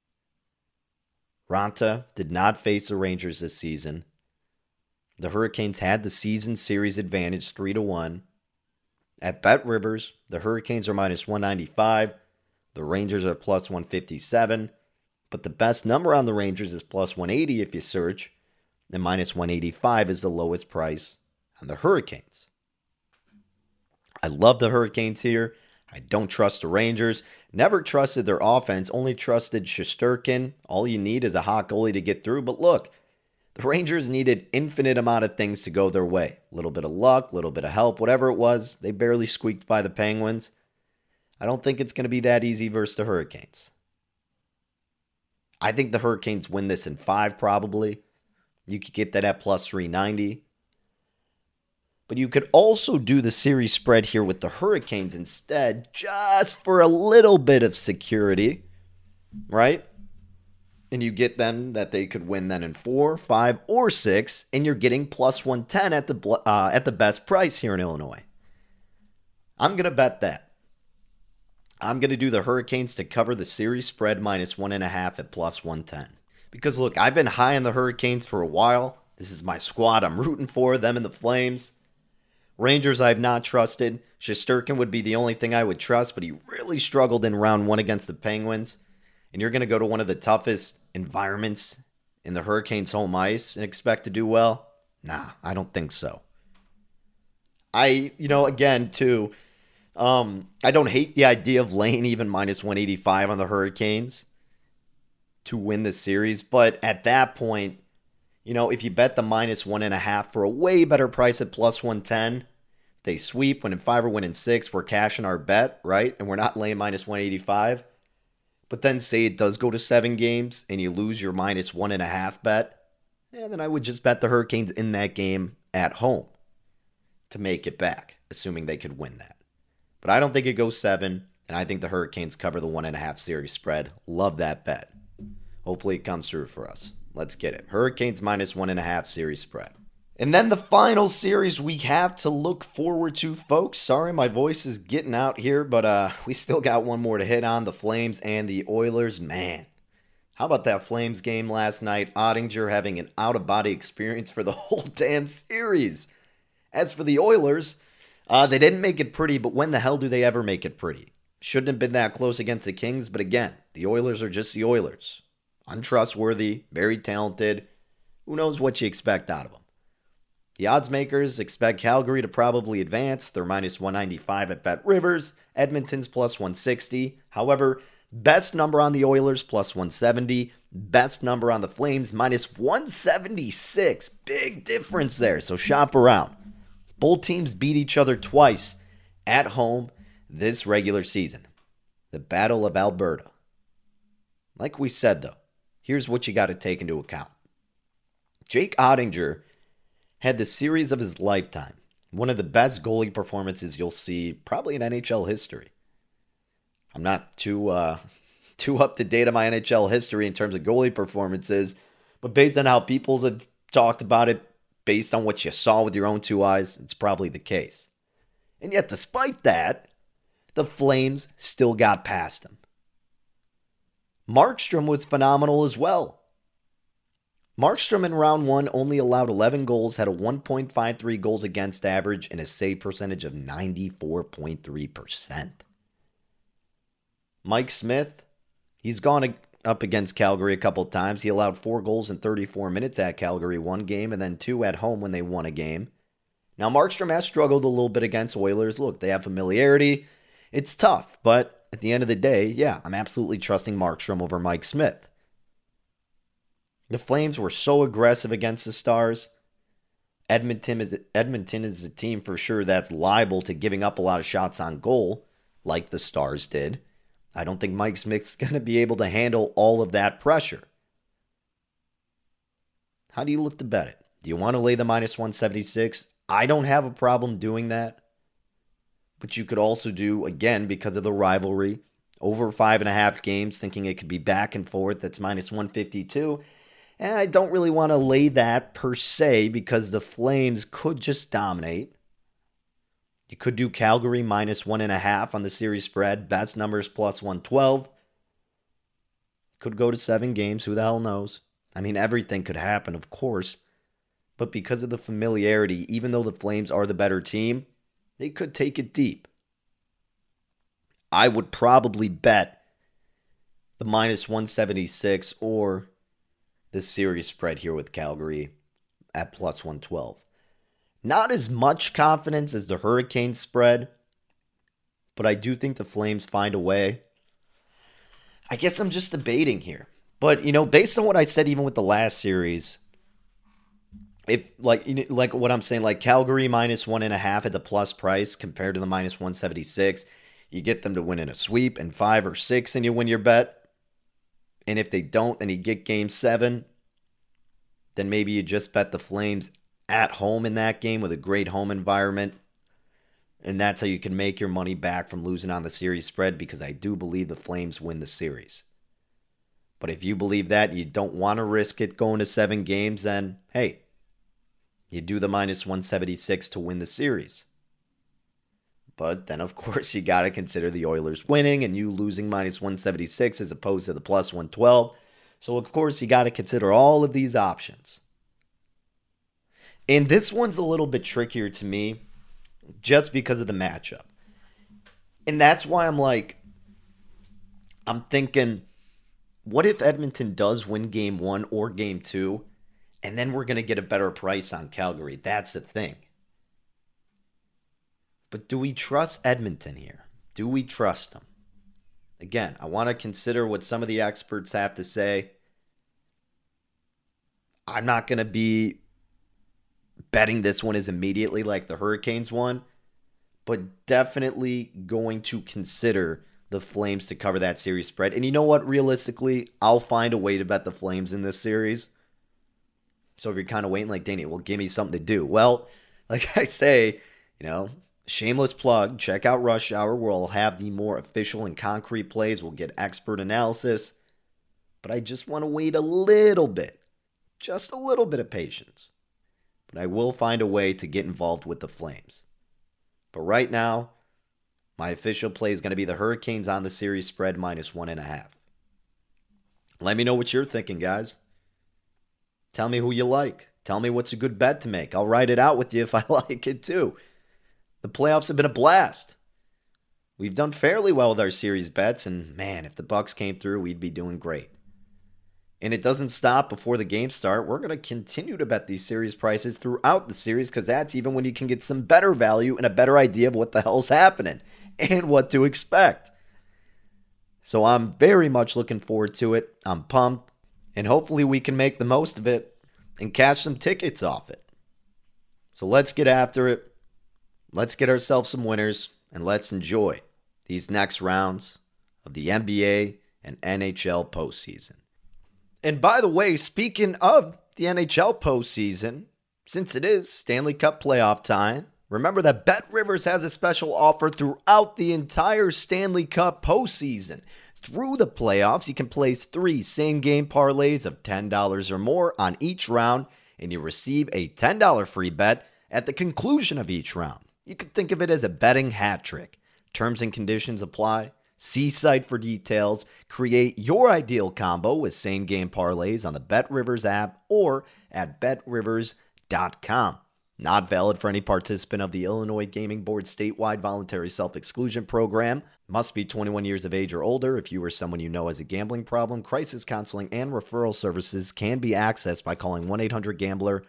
Ranta did not face the Rangers this season. The Hurricanes had the season series advantage 3-1. At Bet Rivers, the Hurricanes are minus 195. The Rangers are plus 157. But the best number on the Rangers is plus 180 if you search. And minus 185 is the lowest price on the Hurricanes. I love the Hurricanes here. I don't trust the Rangers. Never trusted their offense. Only trusted Shesterkin. All you need is a hot goalie to get through. But look, the Rangers needed infinite amount of things to go their way. A little bit of luck, a little bit of help, whatever it was. They barely squeaked by the Penguins. I don't think it's going to be that easy versus the Hurricanes. I think the Hurricanes win this in 5 probably. You could get that at plus 390. But you could also do the series spread here with the Hurricanes instead, just for a little bit of security, right? And you get them that they could win then in 4, 5, or 6, and you're getting plus 110 at the best price here in Illinois. I'm going to bet that. I'm going to do the Hurricanes to cover the series spread minus 1.5 at plus 110. Because look, I've been high on the Hurricanes for a while. This is my squad. I'm rooting for them and the Flames. Rangers I've not trusted. Shesterkin would be the only thing I would trust, but he really struggled in round 1 against the Penguins. And you're going to go to one of the toughest environments in the Hurricanes' home ice and expect to do well? Nah, I don't think so. I don't hate the idea of laying even minus 185 on the Hurricanes to win the series. But at that point, if you bet the minus 1.5 for a way better price at plus 110, they sweep, win in 5 or win in 6, we're cashing our bet, right? And we're not laying minus 185. But then say it does go to 7 games and you lose your minus 1.5 bet, then I would just bet the Hurricanes in that game at home to make it back, assuming they could win that. But I don't think it goes 7, and I think the Hurricanes cover the 1.5 series spread. Love that bet. Hopefully it comes through for us. Let's get it. Hurricanes minus 1.5 series spread. And then the final series we have to look forward to, folks. Sorry, my voice is getting out here, but we still got one more to hit on, the Flames and the Oilers. Man, how about that Flames game last night? Oettinger having an out-of-body experience for the whole damn series. As for the Oilers, they didn't make it pretty, but when the hell do they ever make it pretty? Shouldn't have been that close against the Kings, but again, the Oilers are just the Oilers. Untrustworthy, very talented. Who knows what you expect out of them? The odds makers expect Calgary to probably advance. They're minus 195 at Bet Rivers. Edmonton's plus 160. However, best number on the Oilers, plus 170. Best number on the Flames, minus 176. Big difference there, so shop around. Both teams beat each other twice at home this regular season. The Battle of Alberta. Like we said, though, here's what you got to take into account. Jake Oettinger had the series of his lifetime. One of the best goalie performances you'll see probably in NHL history. I'm not too up to date on my NHL history in terms of goalie performances, but based on how people have talked about it, based on what you saw with your own two eyes, it's probably the case. And yet, despite that, the Flames still got past them. Markstrom was phenomenal as well. Markstrom in round one only allowed 11 goals, had a 1.53 goals against average, and a save percentage of 94.3%. Mike Smith, he's gone up against Calgary a couple times. He allowed 4 goals in 34 minutes at Calgary one game, and then 2 at home when they won a game. Now, Markstrom has struggled a little bit against Oilers. Look, they have familiarity. It's tough, but at the end of the day, yeah, I'm absolutely trusting Markstrom over Mike Smith. The Flames were so aggressive against the Stars. Edmonton is a team for sure that's liable to giving up a lot of shots on goal, like the Stars did. I don't think Mike Smith's going to be able to handle all of that pressure. How do you look to bet it? Do you want to lay the minus 176? I don't have a problem doing that. But you could also do, again, because of the rivalry, over 5.5 games, thinking it could be back and forth. That's minus 152. And I don't really want to lay that per se because the Flames could just dominate. You could do Calgary minus 1.5 on the series spread. Best numbers plus 112. Could go to 7 games. Who the hell knows? I mean, everything could happen, of course. But because of the familiarity, even though the Flames are the better team, they could take it deep. I would probably bet the minus 176 or the series spread here with Calgary at plus 112. Not as much confidence as the Hurricanes spread, but I do think the Flames find a way. I guess I'm just debating here. But, based on what I said even with the last series, if like what I'm saying, like Calgary minus 1.5 at the plus price compared to the minus 176, you get them to win in a sweep and 5 or 6, and you win your bet. And if they don't, and you get game 7, then maybe you just bet the Flames at home in that game with a great home environment. And that's how you can make your money back from losing on the series spread, because I do believe the Flames win the series. But if you believe that, you don't want to risk it going to 7 games, then hey, you do the minus 176 to win the series. But then, of course, you got to consider the Oilers winning and you losing minus 176 as opposed to the plus 112. So, of course, you got to consider all of these options. And this one's a little bit trickier to me just because of the matchup. And that's why I'm thinking, what if Edmonton does win game 1 or game 2, and then we're going to get a better price on Calgary? That's the thing. But do we trust Edmonton here? Do we trust them? Again, I want to consider what some of the experts have to say. I'm not going to be betting this one as immediately like the Hurricanes one, but definitely going to consider the Flames to cover that series spread. And you know what? Realistically, I'll find a way to bet the Flames in this series. So if you're kind of waiting like, Danny, well, give me something to do. Well, like I say, shameless plug, check out Rush Hour. We'll have the more official and concrete plays. We'll get expert analysis. But I just want to wait a little bit. Just a little bit of patience. But I will find a way to get involved with the Flames. But right now, my official play is going to be the Hurricanes on the series spread minus 1.5. Let me know what you're thinking, guys. Tell me who you like. Tell me what's a good bet to make. I'll write it out with you if I like it too. The playoffs have been a blast. We've done fairly well with our series bets, and man, if the Bucks came through, we'd be doing great. And it doesn't stop before the games start. We're going to continue to bet these series prices throughout the series, because that's even when you can get some better value and a better idea of what the hell's happening and what to expect. So I'm very much looking forward to it. I'm pumped, and hopefully we can make the most of it and catch some tickets off it. So let's get after it. Let's get ourselves some winners, and let's enjoy these next rounds of the NBA and NHL postseason. And by the way, speaking of the NHL postseason, since it is Stanley Cup playoff time, Remember that BetRivers has a special offer throughout the entire Stanley Cup postseason. Through the playoffs, you can place 3 same-game parlays of $10 or more on each round, and you receive a $10 free bet at the conclusion of each round. You could think of it as a betting hat trick. Terms and conditions apply. See site for details. Create your ideal combo with same-game parlays on the BetRivers app or at BetRivers.com. Not valid for any participant of the Illinois Gaming Board statewide voluntary self-exclusion program. Must be 21 years of age or older. If you or someone you know has a gambling problem, crisis counseling and referral services can be accessed by calling 1-800-GAMBLER,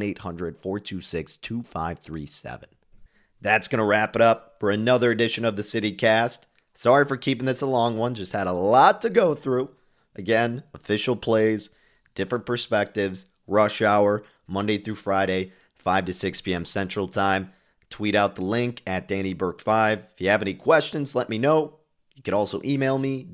1-800-426-2537. That's going to wrap it up for another edition of the CityCast. Sorry for keeping this a long one. Just had a lot to go through. Again, official plays, different perspectives, rush hour, Monday through Friday, 5 to 6 p.m. Central Time. Tweet out the link at DannyBurke5. If you have any questions, let me know. You can also email me,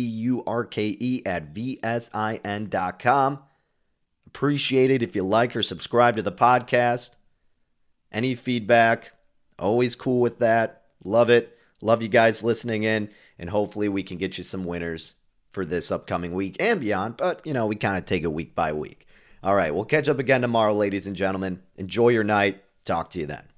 dburke@vsin.com. Appreciate it if you like or subscribe to the podcast. Any feedback, always cool with that. Love it. Love you guys listening in, and hopefully we can get you some winners for this upcoming week and beyond. But, we kind of take it week by week. All right, we'll catch up again tomorrow, ladies and gentlemen. Enjoy your night. Talk to you then.